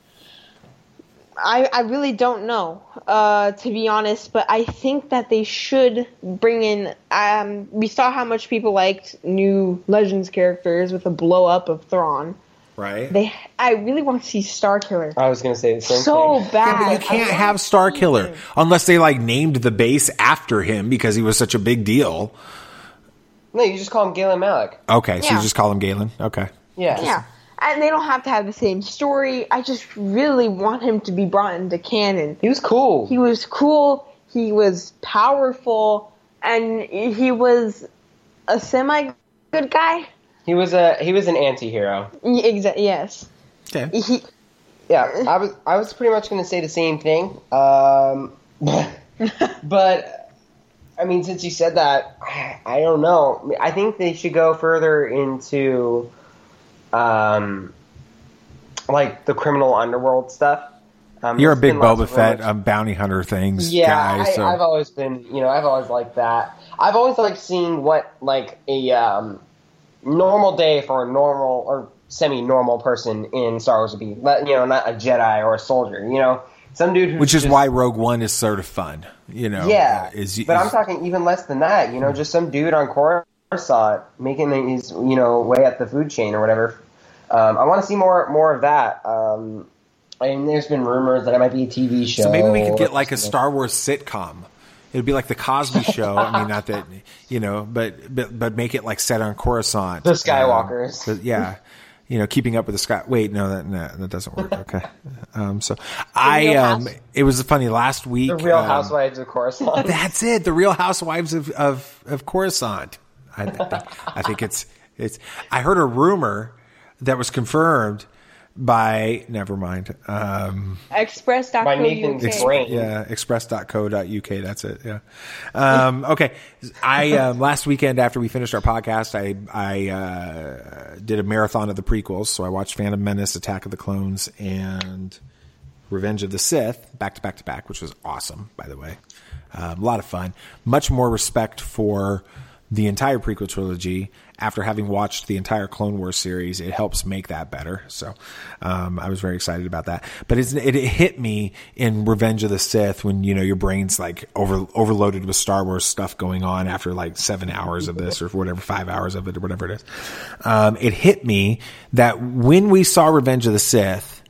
I I really don't know, uh, to be honest, but I think that they should bring in. Um, we saw how much people liked new Legends characters with the blow up of Thrawn. Right. They, I really want to see Starkiller. I was going to say the same so thing. So bad. Yeah, but you can't have Starkiller unless they like named the base after him because he was such a big deal. No, you just call him Galen Malik. Okay, so yeah. you just call him Galen. Okay. Yeah. Yeah. And they don't have to have the same story. I just really want him to be brought into canon. He was cool. He was cool. He was powerful, and he was a semi good guy. He was a he was an anti-hero. Exa- yes. Okay. He, yeah, I was I was pretty much going to say the same thing. Um, but I mean, since you said that, I, I don't know. I think they should go further into. Um, like the criminal underworld stuff. Um, You're a big Boba Fett um, bounty hunter things yeah, guy. I, so. I've always been, you know, I've always liked that. I've always liked seeing what like a um, normal day for a normal or semi-normal person in Star Wars would be. You know, not a Jedi or a soldier. You know, some dude who's which is just, why Rogue One is sort of fun. You know, yeah. Uh, is, but is, I'm talking even less than that. You know, just some dude on Coruscant making his you know way up the food chain or whatever. Um, I want to see more more of that. Um, I mean, there's been rumors that it might be a T V show. So maybe we could get like a Star Wars sitcom. It would be like the Cosby Show. I mean, not that you know, but but but make it like set on Coruscant. The Skywalkers. Um, yeah, you know, keeping up with the Sky. Wait, no, that no, that doesn't work. Okay, um, so I um, it was funny last week. The Real um, Housewives of Coruscant. That's it. The Real Housewives of of, of Coruscant. I, I think I think it's it's. I heard a rumor that was confirmed by, never mind. Um, Express dot co dot U K. Ex- brain. Yeah, express dot co dot U K. That's it. Yeah. Um, okay. I um, last weekend after we finished our podcast, I I uh, did a marathon of the prequels. So I watched Phantom Menace, Attack of the Clones, and Revenge of the Sith back to back to back, which was awesome, by the way. Um, a lot of fun. Much more respect for the entire prequel trilogy. After having watched the entire Clone Wars series, it helps make that better. So um, I was very excited about that. But it's, it, it hit me in Revenge of the Sith when, you know, your brain's like over, overloaded with Star Wars stuff going on after like seven hours of this or whatever, five hours of it or whatever it is. Um, it hit me that when we saw Revenge of the Sith,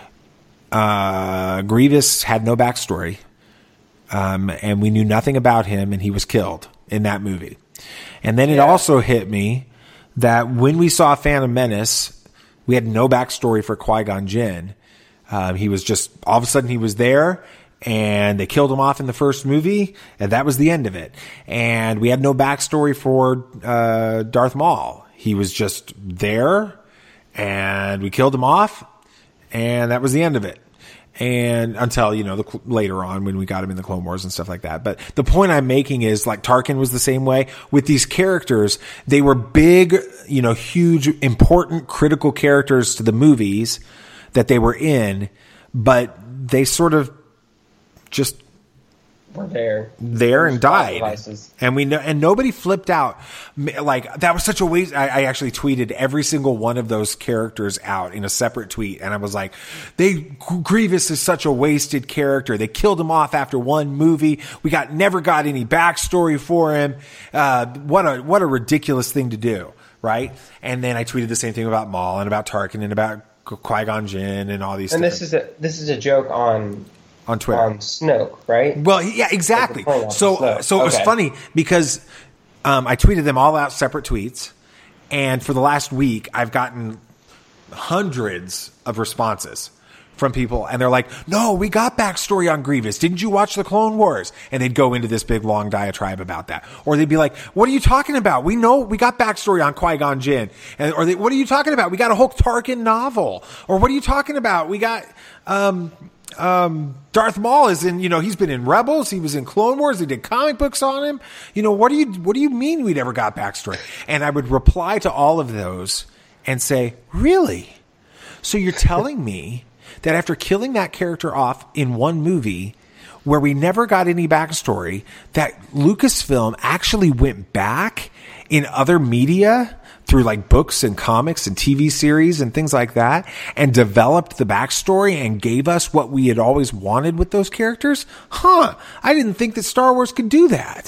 uh, Grievous had no backstory. Um, and we knew nothing about him, and he was killed in that movie. And then it yeah. also hit me that when we saw Phantom Menace, we had no backstory for Qui-Gon Jinn. Um, he was just, all of a sudden he was there, and they killed him off in the first movie, and that was the end of it. And we had no backstory for uh, Darth Maul. He was just there, and we killed him off, and that was the end of it. And until, you know, the, later on when we got him in the Clone Wars and stuff like that. But the point I'm making is like Tarkin was the same way with these characters. They were big, you know, huge, important, critical characters to the movies that they were in, but they sort of just were there, there and died. Devices. And we know, and nobody flipped out. Like that was such a waste. I, I actually tweeted every single one of those characters out in a separate tweet. And I was like, they, Grievous is such a wasted character. They killed him off after one movie. We got, never got any backstory for him. Uh, what a, what a ridiculous thing to do. Right. And then I tweeted the same thing about Maul and about Tarkin and about Qui-Gon Jinn and all these. And this is a, this is a joke on, On Twitter. On Snoke, right? Well, yeah, exactly. Like so Snoke. so it was okay. funny because um, I tweeted them all out separate tweets. And for the last week, I've gotten hundreds of responses from people, and they're like, no, we got backstory on Grievous. Didn't you watch the Clone Wars? And they'd go into this big long diatribe about that. Or they'd be like, what are you talking about? We know we got backstory on Qui-Gon Jinn. And, or they, what are you talking about? We got a whole Tarkin novel. Or what are you talking about? We got, um, um, Darth Maul is in, you know, he's been in Rebels. He was in Clone Wars. They did comic books on him. You know, what do you, what do you mean we never got backstory? And I would reply to all of those and say, really? So you're telling me that after killing that character off in one movie where we never got any backstory, that Lucasfilm actually went back in other media through like books and comics and T V series and things like that and developed the backstory and gave us what we had always wanted with those characters? Huh. I didn't think that Star Wars could do that.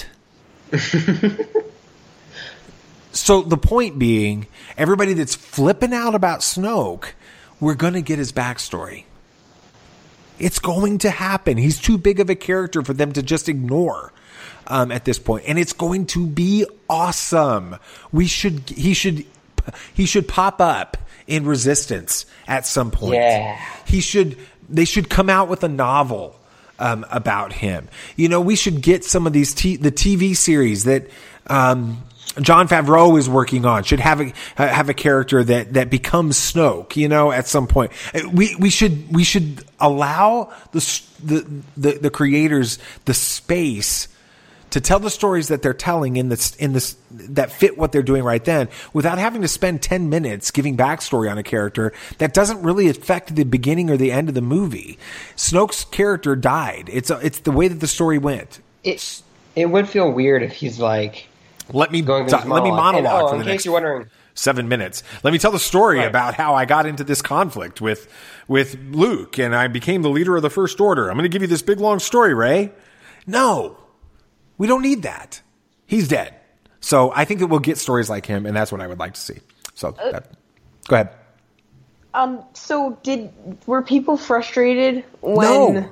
So the point being, everybody that's flipping out about Snoke, we're going to get his backstory. It's going to happen. He's too big of a character for them to just ignore um, at this point. And it's going to be awesome. We should, he should, he should pop up in Resistance at some point. Yeah. He should, they should come out with a novel um, about him. You know, we should get some of these, t- the T V series that, um, Jon Favreau is working on should have a have a character that, that becomes Snoke, you know, at some point. We we should we should allow the the the, the creators the space to tell the stories that they're telling in this in this that fit what they're doing right then, without having to spend ten minutes giving backstory on a character that doesn't really affect the beginning or the end of the movie. Snoke's character died. It's a, it's the way that the story went. It it would feel weird if he's like. Let me Going let me monologue and, oh, for the in next case you're wondering. seven minutes. Let me tell the story Right. about how I got into this conflict with with Luke and I became the leader of the First Order. I'm going to give you this big long story, Ray. No, we don't need that. He's dead. So I think that we'll get stories like him, and that's what I would like to see. So Uh, that, go ahead. Um. So, did were people frustrated when? No.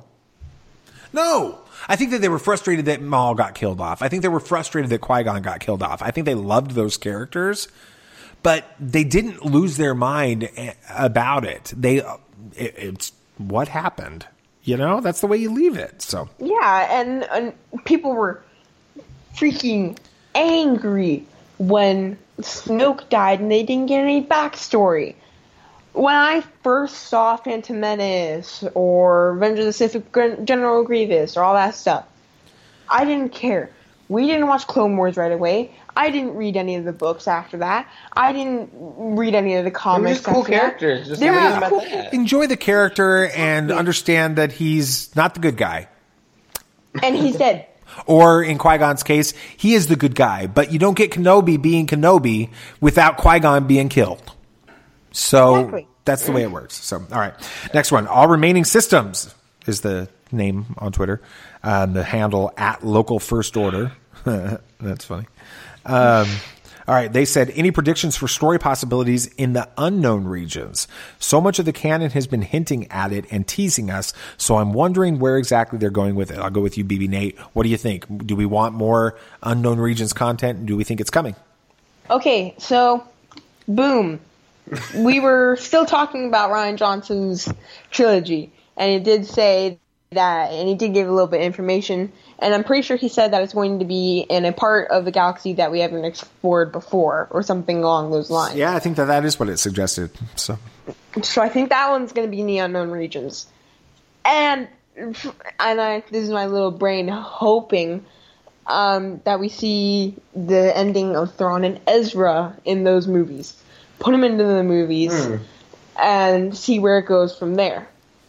No. I think that they were frustrated that Maul got killed off. I think they were frustrated that Qui-Gon got killed off. I think they loved those characters, but they didn't lose their mind about it. They, it, it's what happened. You know, that's the way you leave it. So Yeah, and, and people were freaking angry when Snoke died and they didn't get any backstory. When I first saw Phantom Menace or Revenge of the Sith with General Grievous or all that stuff, I didn't care. We didn't watch Clone Wars right away. I didn't read any of the books after that. I didn't read any of the comics. They were just cool after that. characters. Just They were leave them cool. at that. enjoy the character and understand that he's not the good guy. And he's dead. Or in Qui-Gon's case, he is the good guy, but you don't get Kenobi being Kenobi without Qui-Gon being killed. So Exactly. that's the way it works. So, all right. Next one. All remaining systems is the name on Twitter. Um, the handle at local first order. That's funny. Um, all right. They said, any predictions for story possibilities in the unknown regions? So much of the canon has been hinting at it and teasing us. So I'm wondering where exactly they're going with it. I'll go with you, B B Nate. What do you think? Do we want more unknown regions content? Do we think it's coming? Okay, so, boom. We were still talking about Rian Johnson's trilogy, and it did say that, and he did give a little bit of information, and I'm pretty sure he said that it's going to be in a part of the galaxy that we haven't explored before, or something along those lines. Yeah, I think that that is what it suggested. So, So I think that one's going to be in the unknown regions. And, and I, this is my little brain hoping um, that we see the ending of Thrawn and Ezra in those movies. Put them into the movies Hmm. and see where it goes from there.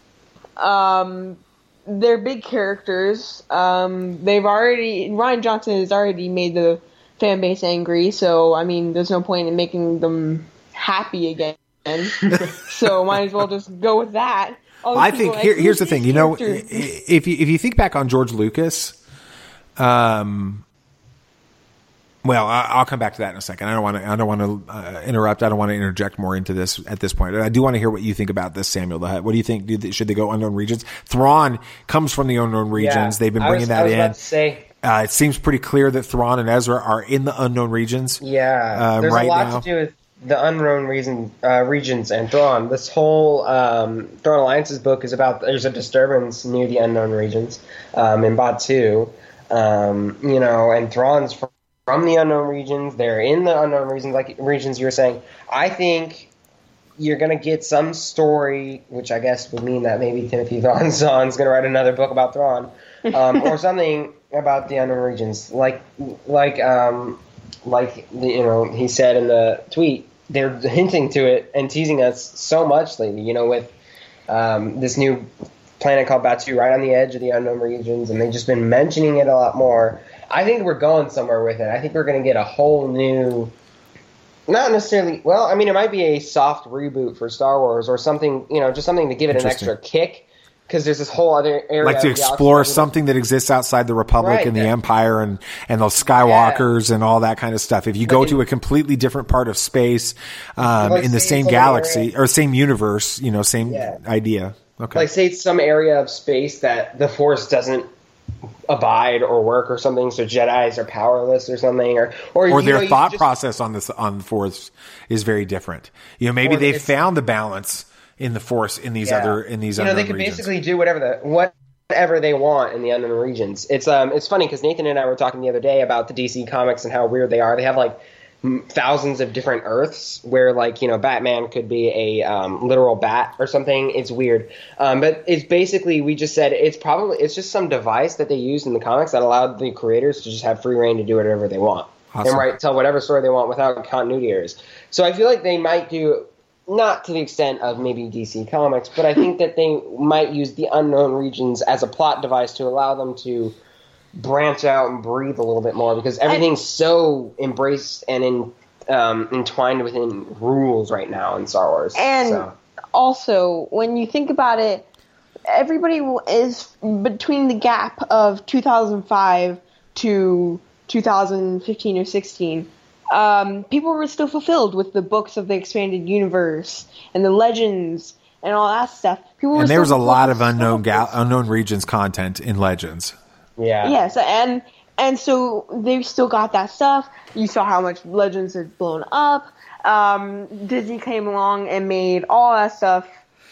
Um, they're big characters. Um, they've already Rian Johnson has already made the fan base angry, so I mean, there's no point in making them happy again. So might as well just go with that. All I these think people here, like, here's the "Who's thing. these You know, characters?" if you if you think back on George Lucas, um, well, I, I'll come back to that in a second. I don't want to. I don't want to uh, interrupt. I don't want to interject more into this at this point. I do want to hear what you think about this, Samuel the Hutt. What do you think? Do they, should they go unknown regions? Thrawn comes from the unknown regions. Yeah, They've been I bringing was, that I was in. About to say, Uh, it seems pretty clear that Thrawn and Ezra are in the unknown regions. yeah, um, there's right a lot now. to do with the Unknown Reason, uh, Regions and Thrawn. This whole um, Thrawn Alliance's book is about there's a disturbance near the Unknown Regions um, in Batuu, um, you know, and Thrawn's from, from the Unknown Regions. They're in the Unknown Regions, like regions you were saying. I think you're going to get some story, which I guess would mean that maybe Timothy Zahn is going to write another book about Thrawn, um, or something about the Unknown Regions, like like. Um, Like the, you know, he said in the tweet, they're hinting to it and teasing us so much lately. You know, with um, this new planet called Batuu, right on the edge of the Unknown Regions, and they've just been mentioning it a lot more. I think we're going somewhere with it. I think we're going to get a whole new, not necessarily. Well, I mean, it might be a soft reboot for Star Wars or something. You know, just something to give it an extra kick. Because there's this whole other area. Like to explore something that exists outside the Republic right, and the yeah. Empire and, and those Skywalkers yeah. and all that kind of stuff. If you go to a completely different part of space, um, like in the same galaxy area. or same universe, you know, same yeah. idea. Okay. Like say it's some area of space that the Force doesn't abide or work or something, so Jedis are powerless or something, or or, or their know, thought just, process on this on the Force is very different. You know, maybe they've found the balance in the Force in these yeah. other in these. You know, they could regions. basically do whatever the whatever they want in the Unknown Regions. It's um it's funny because Nathan and I were talking the other day about the D C comics and how weird they are. They have like thousands of different Earths where, like, you know, Batman could be a um, literal bat or something. It's weird, um, but it's basically we just said it's probably it's just some device that they used in the comics that allowed the creators to just have free reign to do whatever they want awesome. and write tell whatever story they want without continuity errors. So I feel like they might do. Not to the extent of maybe D C Comics, but I think that they might use the Unknown Regions as a plot device to allow them to branch out and breathe a little bit more, because everything's and, so embraced and in, um, entwined within rules right now in Star Wars. And so. also, when you think about it, everybody is between the gap of two thousand five to two thousand fifteen or sixteen. Um, people were still fulfilled with the books of the expanded universe and the legends and all that stuff. People were and there was a lot of with unknown gal- unknown regions content in Legends. Yeah. Yes, and and so they still got that stuff. You saw how much Legends had blown up. Um, Disney came along and made all that stuff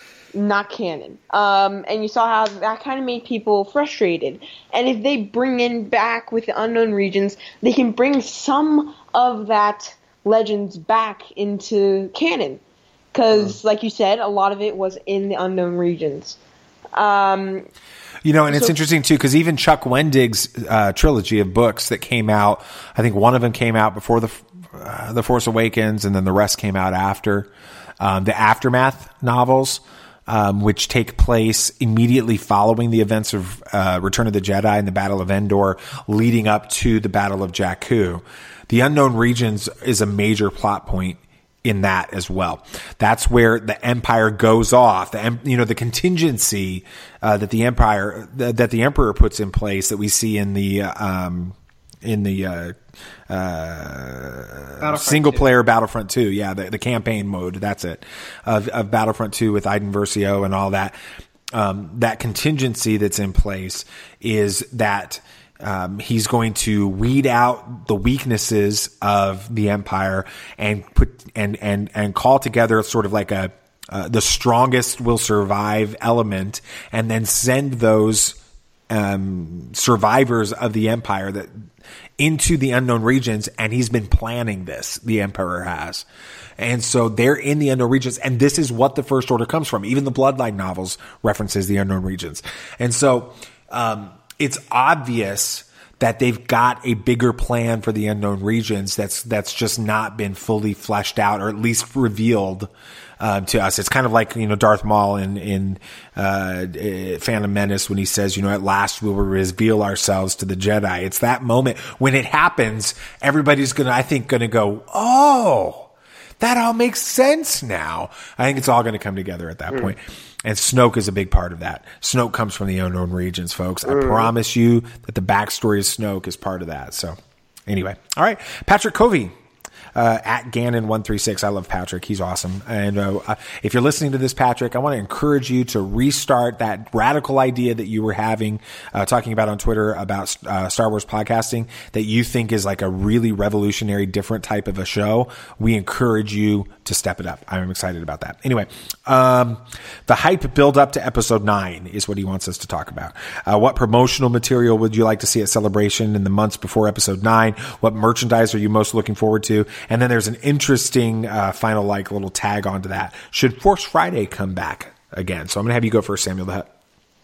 not canon. Um, and you saw how that kind of made people frustrated. And if they bring in back with the Unknown Regions, they can bring some of that Legends back into canon. Because, mm. like you said, a lot of it was in the Unknown Regions. Um, you know, and it's so, interesting, too, because even Chuck Wendig's uh, trilogy of books that came out, I think one of them came out before the uh, The Force Awakens, and then the rest came out after. Um, the Aftermath novels, Um, which take place immediately following the events of uh, Return of the Jedi and the Battle of Endor, leading up to the Battle of Jakku. The Unknown Regions is a major plot point in that as well. That's where the Empire goes off. The you know the contingency uh, that the Empire that the Emperor puts in place that we see in the um, in the uh, uh, single player Battlefront two. Yeah, the, the campaign mode. That's it. Of, of Battlefront two with Iden Versio and all that. Um, that contingency that's in place is that um, he's going to weed out the weaknesses of the Empire and put and and and call together sort of like a uh, the strongest will survive element, and then send those um, survivors of the Empire that. into the Unknown Regions, and he's been planning this, the Emperor has. And so they're in the Unknown Regions, and this is what the First Order comes from. Even the Bloodline novels references the Unknown Regions. And so um, it's obvious that they've got a bigger plan for the Unknown Regions that's that's just not been fully fleshed out, or at least revealed uh, to us. It's kind of like, you know, Darth Maul in in uh, Phantom Menace when he says, you know, at last we will reveal ourselves to the Jedi. It's that moment when it happens. Everybody's gonna, I think, gonna go, oh, that all makes sense now. I think it's all going to come together at that mm. point. And Snoke is a big part of that. Snoke comes from the Unknown Regions, folks. Mm. I promise you that the backstory of Snoke is part of that. So anyway. All right. Patrick Covey uh, at Gannon one three six. I love Patrick. He's awesome. And uh, if you're listening to this, Patrick, I want to encourage you to restart that radical idea that you were having, uh, talking about on Twitter about uh, Star Wars podcasting that you think is like a really revolutionary, different type of a show. We encourage you to step it up. I'm excited about that. Anyway, um, the hype build up to episode nine is what he wants us to talk about. Uh, what promotional material would you like to see at Celebration in the months before episode nine? What merchandise are you most looking forward to? And then there's an interesting uh, final like little tag onto that. Should Force Friday come back again? So I'm going to have you go first, Samuel the Hutt.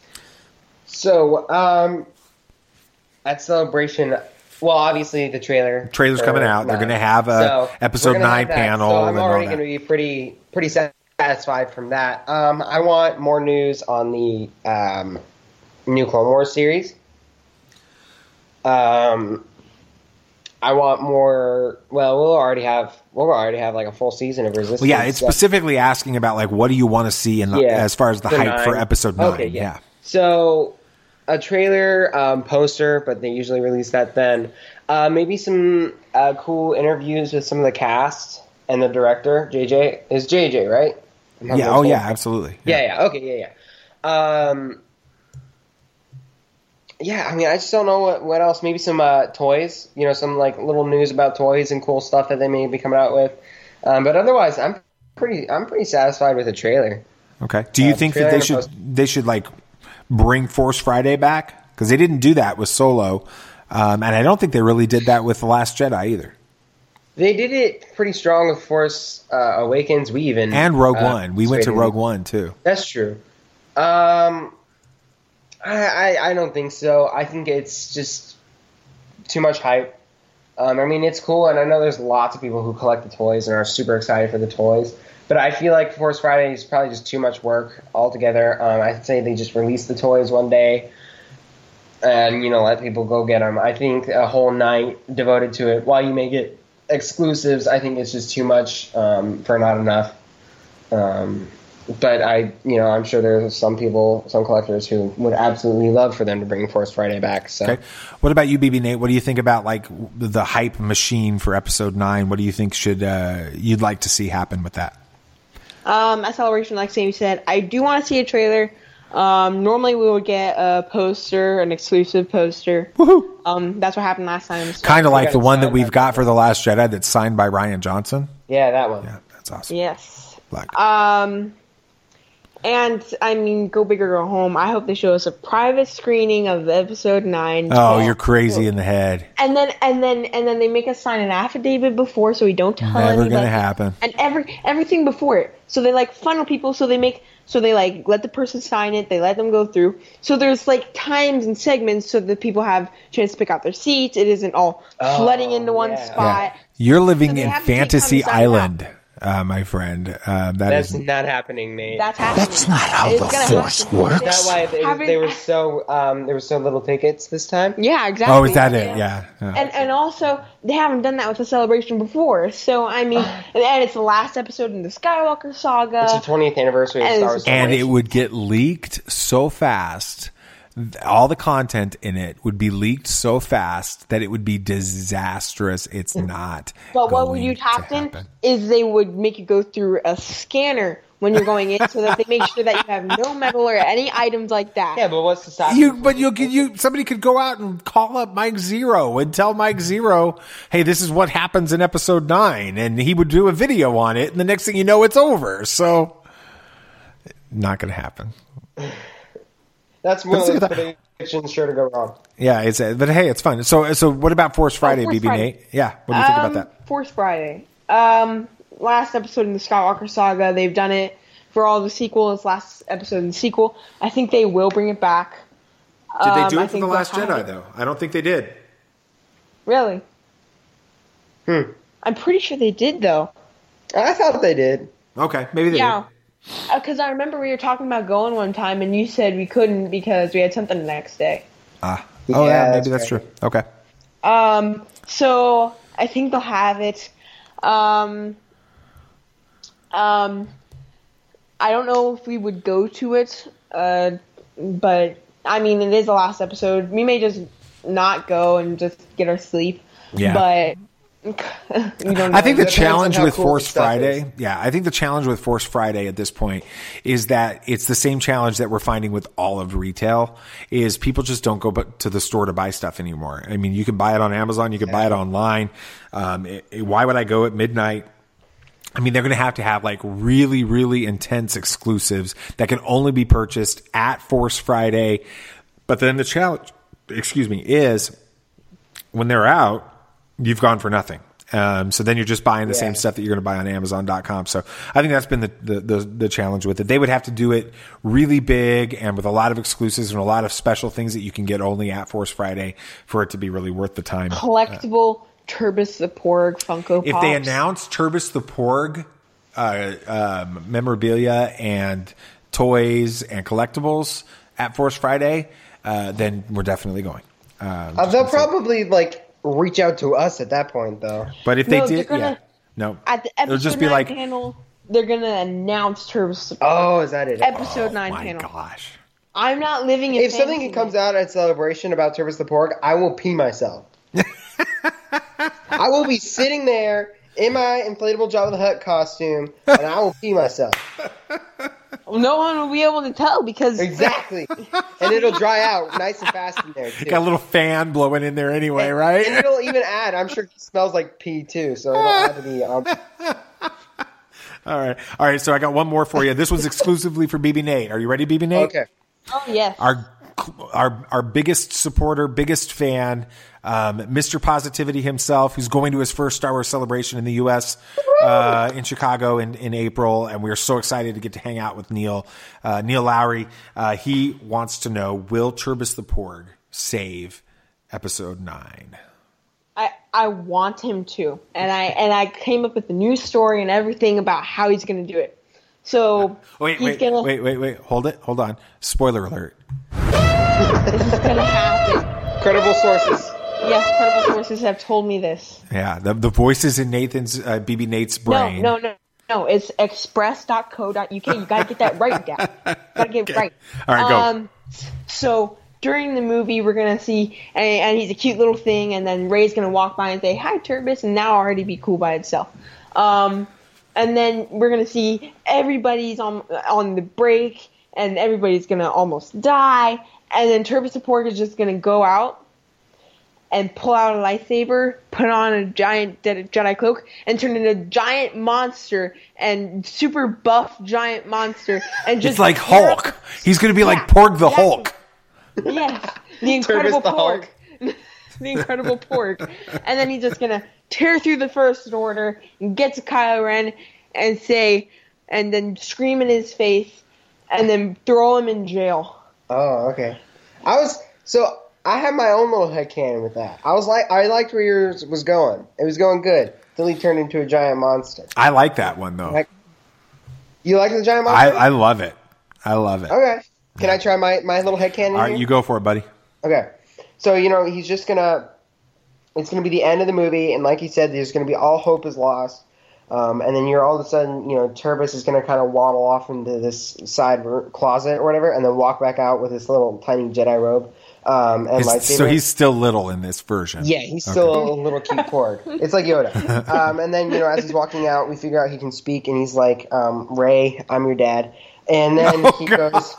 So um, at Celebration, well, obviously the trailer. Trailer's coming out. They're going to have a so episode nine have panel. So I'm and already all that. going to be pretty pretty satisfied from that. Um, I want more news on the um, new Clone Wars series. Um, I want more. Well, we'll already have we'll already have like a full season of Resistance. Well, yeah, it's so. specifically asking about like what do you want to see in the, Yeah, as far as the, the hype nine. for episode nine. Okay, yeah. yeah. So a trailer, um, poster, but they usually release that then. Uh, maybe some uh, cool interviews with some of the cast and the director. J J is J J, right? Yeah. Oh, yeah. Absolutely. Yeah. yeah. Okay. Yeah. Yeah. Um, yeah. I mean, I just don't know what, what else. Maybe some uh, toys. You know, some like little news about toys and cool stuff that they may be coming out with. Um, but otherwise, I'm pretty. I'm pretty satisfied with the trailer. Okay. Do you Uh, think that trailer they and should poster. they should like bring Force Friday back? Because they didn't do that with Solo, um, and I don't think they really did that with The Last Jedi either. They did it pretty strong with Force uh, Awakens. We even And Rogue uh, One. We went to straight Rogue in. One too. That's true. Um, I, I I don't think so. I think it's just too much hype. Um, I mean, it's cool, and I know there's lots of people who collect the toys and are super excited for the toys. But I feel like Force Friday is probably just too much work altogether. Um, I'd say they just release the toys one day and, you know, let people go get them. I think a whole night devoted to it, while you may get exclusives, I think it's just too much um, for not enough. Um, but I, you know, I'm sure there's some people, some collectors who would absolutely love for them to bring Force Friday back. So. Okay. What about you, B B Nate? What do you think about like the hype machine for episode nine? What do you think should uh, you'd like to see happen with that? Um, at Celebration, like Sammy said, I do want to see a trailer. Um, normally we would get a poster, an exclusive poster. Woohoo! Um, that's what happened last time. So Kind of like got the it one that signed we've by- got for The Last Jedi that's signed by Ryan Johnson. Yeah, that one. Yeah, that's awesome. Yes. Like it. Um, and I mean, go big or go home. I hope they show us a private screening of episode nine. Oh, you're crazy in the head. And then, and then, and then they make us sign an affidavit before, so we don't tell Never anybody. gonna happen. And every everything before it. So they like funnel people. So they make. So they like let the person sign it. They let them go through. So there's like times and segments so that people have a chance to pick out their seats. It isn't all Oh, flooding into one yeah. spot. You're living So they in have to take time to Fantasy sign it out. Island, uh, my friend. Uh, that That's is not happening, mate. That's happening. That's not how It's the gonna Force happen. works. Is that why they, Having- they were so um, there were so little tickets this time? Yeah, exactly. Oh, is that it? Yeah. yeah. And and also they haven't done that with the Celebration before. So I mean, and, and it's the last episode in the Skywalker saga. It's the twentieth anniversary of and Star it's- Wars. And it would get leaked so fast. All the content in it would be leaked so fast that it would be disastrous. It's not. But what would going you to happen happen. is they would make you go through a scanner when you're going in, so that they make sure that you have no metal or any items like that. Yeah, but what's the stop? You, but you, you, somebody could go out and call up Mike Zero and tell Mike Zero, "Hey, this is what happens in episode nine," and he would do a video on it. And the next thing you know, it's over. So, not going to happen. That's one Let's of see the what predictions sure to go wrong. Yeah, it's uh, but hey, it's fun. So, so what about Force Friday, Force B B Friday. Nate? Yeah, what do you think Um, about that? Force Friday. Um, last episode in the Skywalker saga, they've done it for all the sequels. Last episode in the sequel, I think they will bring it back. Did they Um, do I it for think the they'll Last have Jedi it. though? I don't think they did. Really? Hmm. I'm pretty sure they did, though. I thought they did. Okay, maybe they Yeah. Because I remember we were talking about going one time, and you said we couldn't because we had something the next day. did. Ah, oh Yeah, yeah, that's maybe that's right. true. Okay. Um, so I think they'll have it. Um, um, I don't know if we would go to it, uh, but I mean, it is the last episode. We may just not go and just get our sleep. Yeah. But I think the challenge with cool Force Friday, is. yeah, I think the challenge with Force Friday at this point is that it's the same challenge that we're finding with all of retail is people just don't go to the store to buy stuff anymore. I mean, you can buy it on Amazon, you can yeah. buy it online. Um, it, it, why would I go at midnight? I mean, they're going to have to have like really, really intense exclusives that can only be purchased at Force Friday. But then the challenge, excuse me, is when they're out, you've gone for nothing. Um, so then you're just buying the yeah. same stuff that you're going to buy on Amazon dot com. So I think that's been the, the, the, the challenge with it. They would have to do it really big and with a lot of exclusives and a lot of special things that you can get only at Force Friday for it to be really worth the time. Collectible uh, Turbis the Porg Funko Pops. If they announce Turbis the Porg uh, um, memorabilia and toys and collectibles at Force Friday, uh, then we're definitely going. Uh, uh, they'll probably say. like reach out to us at that point, though. But if they no, did, gonna, yeah, no, at the episode it'll just be nine like panel, they're gonna announce Turbis. Oh, is that it? Episode oh, nine my panel. Gosh, I'm not living in. If something comes out at Celebration about Turbis the Porg, I will pee myself. I will be sitting there in my inflatable Jabba the Hutt costume, and I will pee myself. No one will be able to tell because exactly, and it'll dry out nice and fast in there too. Got a little fan blowing in there anyway, and, right? And it'll even add. I'm sure it smells like pee too, so it'll have to be. Um... all right, all right. So I got one more for you. This was exclusively for B B Nate. Are you ready, B B Nate? Okay. Oh yes. Our our our biggest supporter, biggest fan. Um, Mister Positivity himself, who's going to his first Star Wars celebration in the U S uh, in Chicago in, in April, and we are so excited to get to hang out with Neil. Uh, Neil Lowry, uh, he wants to know, will Turbis the Porg save Episode nine? I, I want him to, and I and I came up with the news story and everything about how he's going to do it. So wait, he's wait, gonna... wait, wait, wait, hold it, hold on. Spoiler alert. This is going to happen. Credible sources. Yes, credible sources have told me this. Yeah, the the voices in Nathan's uh, B B Nate's brain. No, no, no, no. It's express dot co dot U K. You gotta get that right, Dad. You gotta get it right. All right, go. Um, so during the movie, we're gonna see, and, and he's a cute little thing, and then Rey's gonna walk by and say, "Hi, Turbis," and now already be cool by itself. Um, and then we're gonna see everybody's on on the break, and everybody's gonna almost die, and then Turbis the Porg is just gonna go out and pull out a lightsaber, put on a giant Jedi cloak, and turn into a giant monster and super buff giant monster. And just it's like Hulk. He's going to be yeah, like Porg the exactly. Hulk. Yes, the Incredible the Porg. The Incredible Porg. And then he's just going to tear through the First Order and get to Kylo Ren and say, and then scream in his face, and then throw him in jail. Oh, okay. I was so. I had my own little headcanon with that. I was like, I liked where yours was going. It was going good. Till he turned into a giant monster. I like that one though. Like, you like the giant monster? I, I love it. I love it. Okay. Can yeah. I try my, my little headcanon? All right, here? you go for it, buddy. Okay. So, you know, he's just gonna. It's gonna be the end of the movie, and like he said, there's gonna be all hope is lost. Um, and then you're all of a sudden, you know, Turbis is gonna kind of waddle off into this side closet or whatever, and then walk back out with this little tiny Jedi robe. Um, and my so he's still little in this version. Yeah, he's still okay. a little cute Porg. It's like Yoda. Um, and then, you know, as he's walking out, we figure out he can speak, and he's like, um, Rey, I'm your dad. And then oh, he God. goes...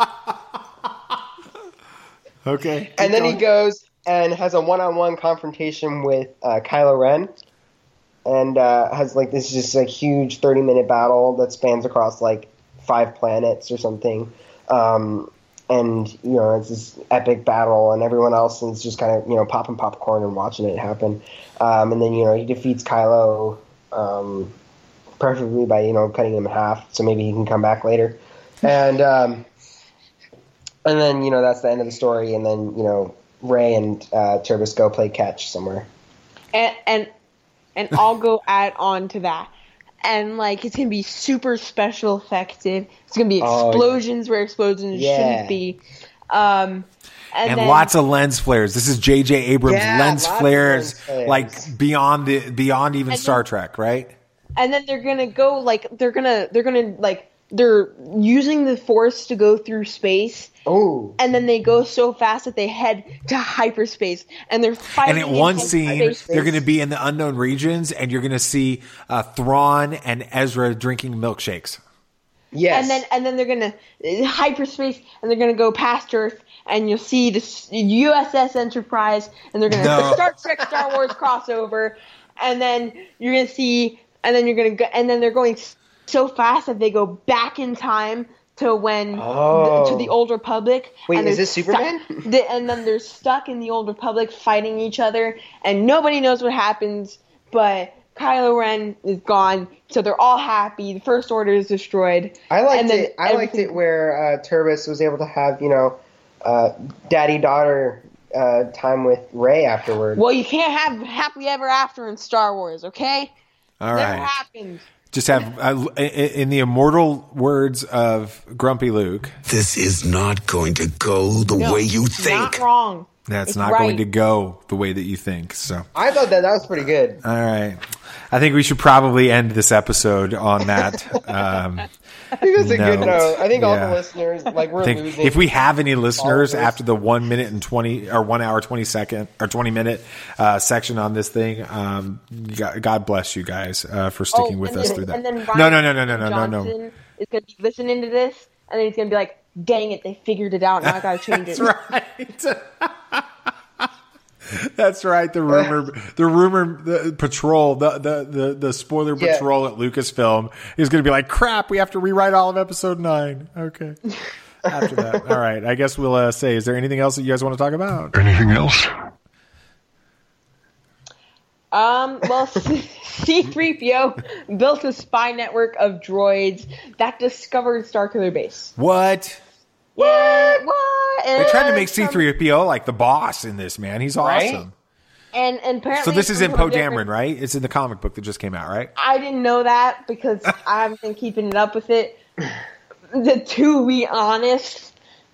okay. And then going. he goes and has a one-on-one confrontation with uh, Kylo Ren. And uh, has, like, this just, like, huge thirty-minute battle that spans across, like, five planets or something. Um... And, you know, it's this epic battle, and everyone else is just kind of, you know, popping popcorn and watching it happen. Um, and then, you know, he defeats Kylo um, perfectly by, you know, cutting him in half, so maybe he can come back later. And um, and then, you know, that's the end of the story, and then, you know, Rey and uh, Turbis go play catch somewhere. And, and, and I'll go add on to that. And, like, it's going to be super special effective. It's going to be explosions oh, yeah. where explosions yeah. shouldn't be. Um, and and then, lots of lens flares. This is J J Abrams' yeah, lens, flares, lens flares, like, beyond the beyond even Star then, Trek, right? And then they're going to go, like, they're going to, they're going to, like, they're using the Force to go through space. Oh. And then they go so fast that they head to hyperspace, and they're fighting. And in one in scene, hyperspace. they're going to be in the unknown regions, and you're going to see uh, Thrawn and Ezra drinking milkshakes. Yes. And then and then they're gonna hyperspace, and they're gonna go past Earth, and you'll see the U S S Enterprise, and they're gonna No. Star Trek Star Wars crossover, and then you're gonna see, and then you're gonna go, and then they're going so fast that they go back in time to when Oh. to the Old Republic. Wait, and is they're this Superman? stuck- the- and then they're stuck in the Old Republic fighting each other, and nobody knows what happens, but Kylo Ren is gone, so they're all happy. The First Order is destroyed. I liked and then it. I liked everything- it where uh, Turbis was able to have, you know, uh, daddy-daughter uh, time with Rey afterward. Well, you can't have happily ever after in Star Wars, okay? All Never right. happened. Just have, uh, in the immortal words of Grumpy Luke, This is not going to go the No, way you it's think. Not wrong. that's It's not right. going to go the way that you think. So, I thought that that was pretty good. all right. I think we should probably end this episode on that. Um, I think that's a good note. note. I think all Yeah. the listeners, like, we're I think losing. if we have any listeners followers. after the one minute and twenty or one hour twenty second or twenty minute uh, section on this thing, um, God, God bless you guys uh, for sticking Oh, with and us then- through that. and then No, Ryan no, no, no, no, no, no, no. Johnson is going to be listening to this, and then he's going to be like, "Dang it, they figured it out. Now I got to change it." That's right. That's right. The rumor, the rumor, the patrol, the the the, the spoiler Yeah. patrol at Lucasfilm is going to be like, "Crap, we have to rewrite all of episode nine." Okay. After that, all right. I guess we'll uh, say, is there anything else that you guys want to talk about? Anything else? Um, well, C three P O built a spy network of droids that discovered Starkiller Base. What? Yeah, what? They tried to And make C three P O like the boss in this, man. He's Right? awesome. And, and apparently, So this is in it's a Poe little different. Dameron, right? It's in the comic book that just came out, right? I didn't know that because I haven't been keeping it up with it. The to be honest,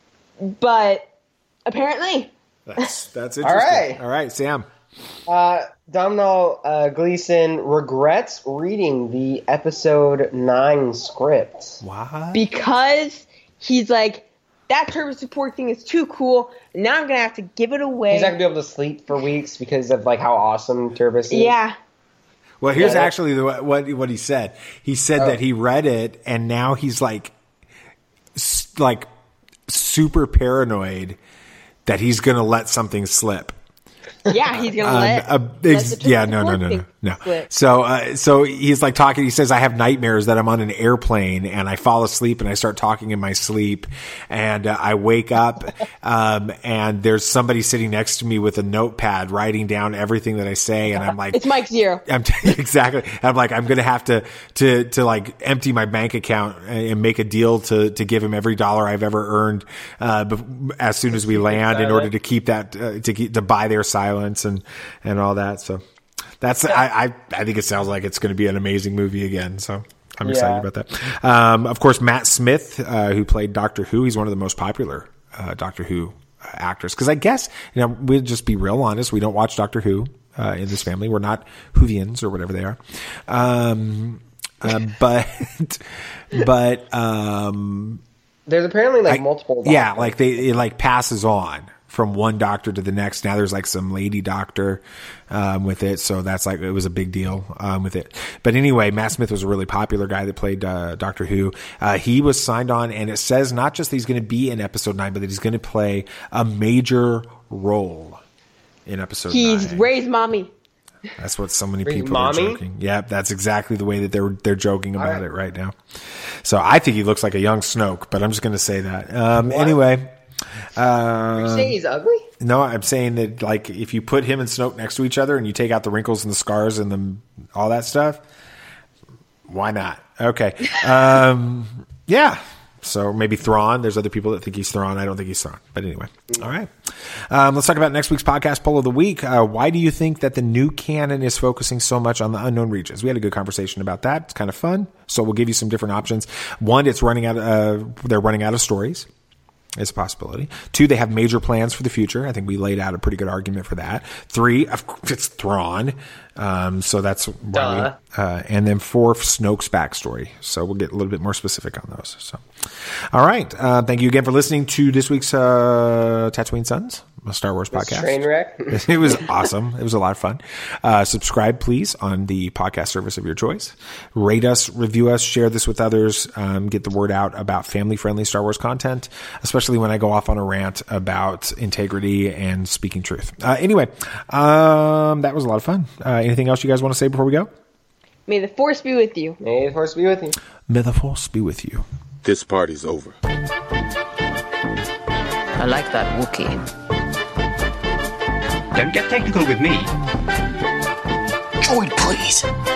but apparently, That's that's interesting. All right. All right, Sam. Uh, Domhnall uh, Gleeson regrets reading the episode nine script. Why? because he's like, that turbo support thing is too cool. Now I'm gonna have to give it away. He's not gonna be able to sleep for weeks because of like how awesome Turbis is. Yeah. Well, here's Yeah. actually the, what what he said. He said Oh. that he read it and now he's like, s- like super paranoid that he's going to let something slip. Yeah, he's gonna Um, let, uh, let ex- the turbo yeah, no, no, support no, no, thing no. slip. So, uh, so he's like talking. He says, "I have nightmares that I'm on an airplane and I fall asleep and I start talking in my sleep, and uh, I wake up um, and there's somebody sitting next to me with a notepad writing down everything that I say, and I'm like, It's Mike Zero. I'm t- exactly. I'm like, I'm gonna have to to to like empty my bank account and make a deal to to give him every dollar I've ever earned uh, bef- as soon as we land, in order to keep that uh, to keep, to buy their silence and and all that. So that's I I, I think it sounds like it's going to be an amazing movie again. So. I'm excited Yeah. about that. Um, of course, Matt Smith, uh, who played Doctor Who, he's one of the most popular uh, Doctor Who uh, actors. Because I guess, you know, we'll just be real honest. We don't watch Doctor Who uh, in this family. We're not Whovians or whatever they are. Um, uh, but, but, um, There's apparently like I- multiple. yeah, doctors. like they, it like passes on from one doctor to the next. Now there's like some lady doctor um, with it, so that's like it was a big deal um, with it. But anyway, Matt Smith was a really popular guy that played uh, Doctor Who. Uh, he was signed on, and it says not just that he's going to be in episode nine, but that he's going to play a major role in episode He's nine. Ray's mommy. That's what so many Ray's people are mommy? joking. Yep, that's exactly the way that they're they're joking about it right now. So I think he looks like a young Snoke, but I'm just going to say that. Um, anyway. Are you Uh, saying he's ugly? no, I'm saying that like if you put him and Snoke next to each other and you take out the wrinkles and the scars and the all that stuff, why not? Okay, um, yeah. So maybe Thrawn. There's other people that think he's Thrawn. I don't think he's Thrawn. But anyway, all right. Um, let's talk about next week's podcast poll of the week. Uh, why do you think that the new canon is focusing so much on the unknown regions? We had a good conversation about that. It's kind of fun. So we'll give you some different options. One, it's running out. Uh, they're running out of stories. It's a possibility. Two, they have major plans for the future. I think we laid out a pretty good argument for that. Three, of course, it's Thrawn. Um, so that's why we, uh, and then four, Snoke's backstory. So we'll get a little bit more specific on those. So, all right. Uh, thank you again for listening to this week's uh, Tatooine Sons, a Star Wars this podcast. Train wreck. It was awesome. It was a lot of fun. Uh, subscribe, please, on the podcast service of your choice. Rate us, review us, share this with others. Um, get the word out about family-friendly Star Wars content, especially when I go off on a rant about integrity and speaking truth. Uh, anyway, um, that was a lot of fun. Uh, anything else you guys want to say before we go? May the Force be with you. May the Force be with you. May the Force be with you. This party's over. I like that Wookiee. Don't get technical with me. Droid, please.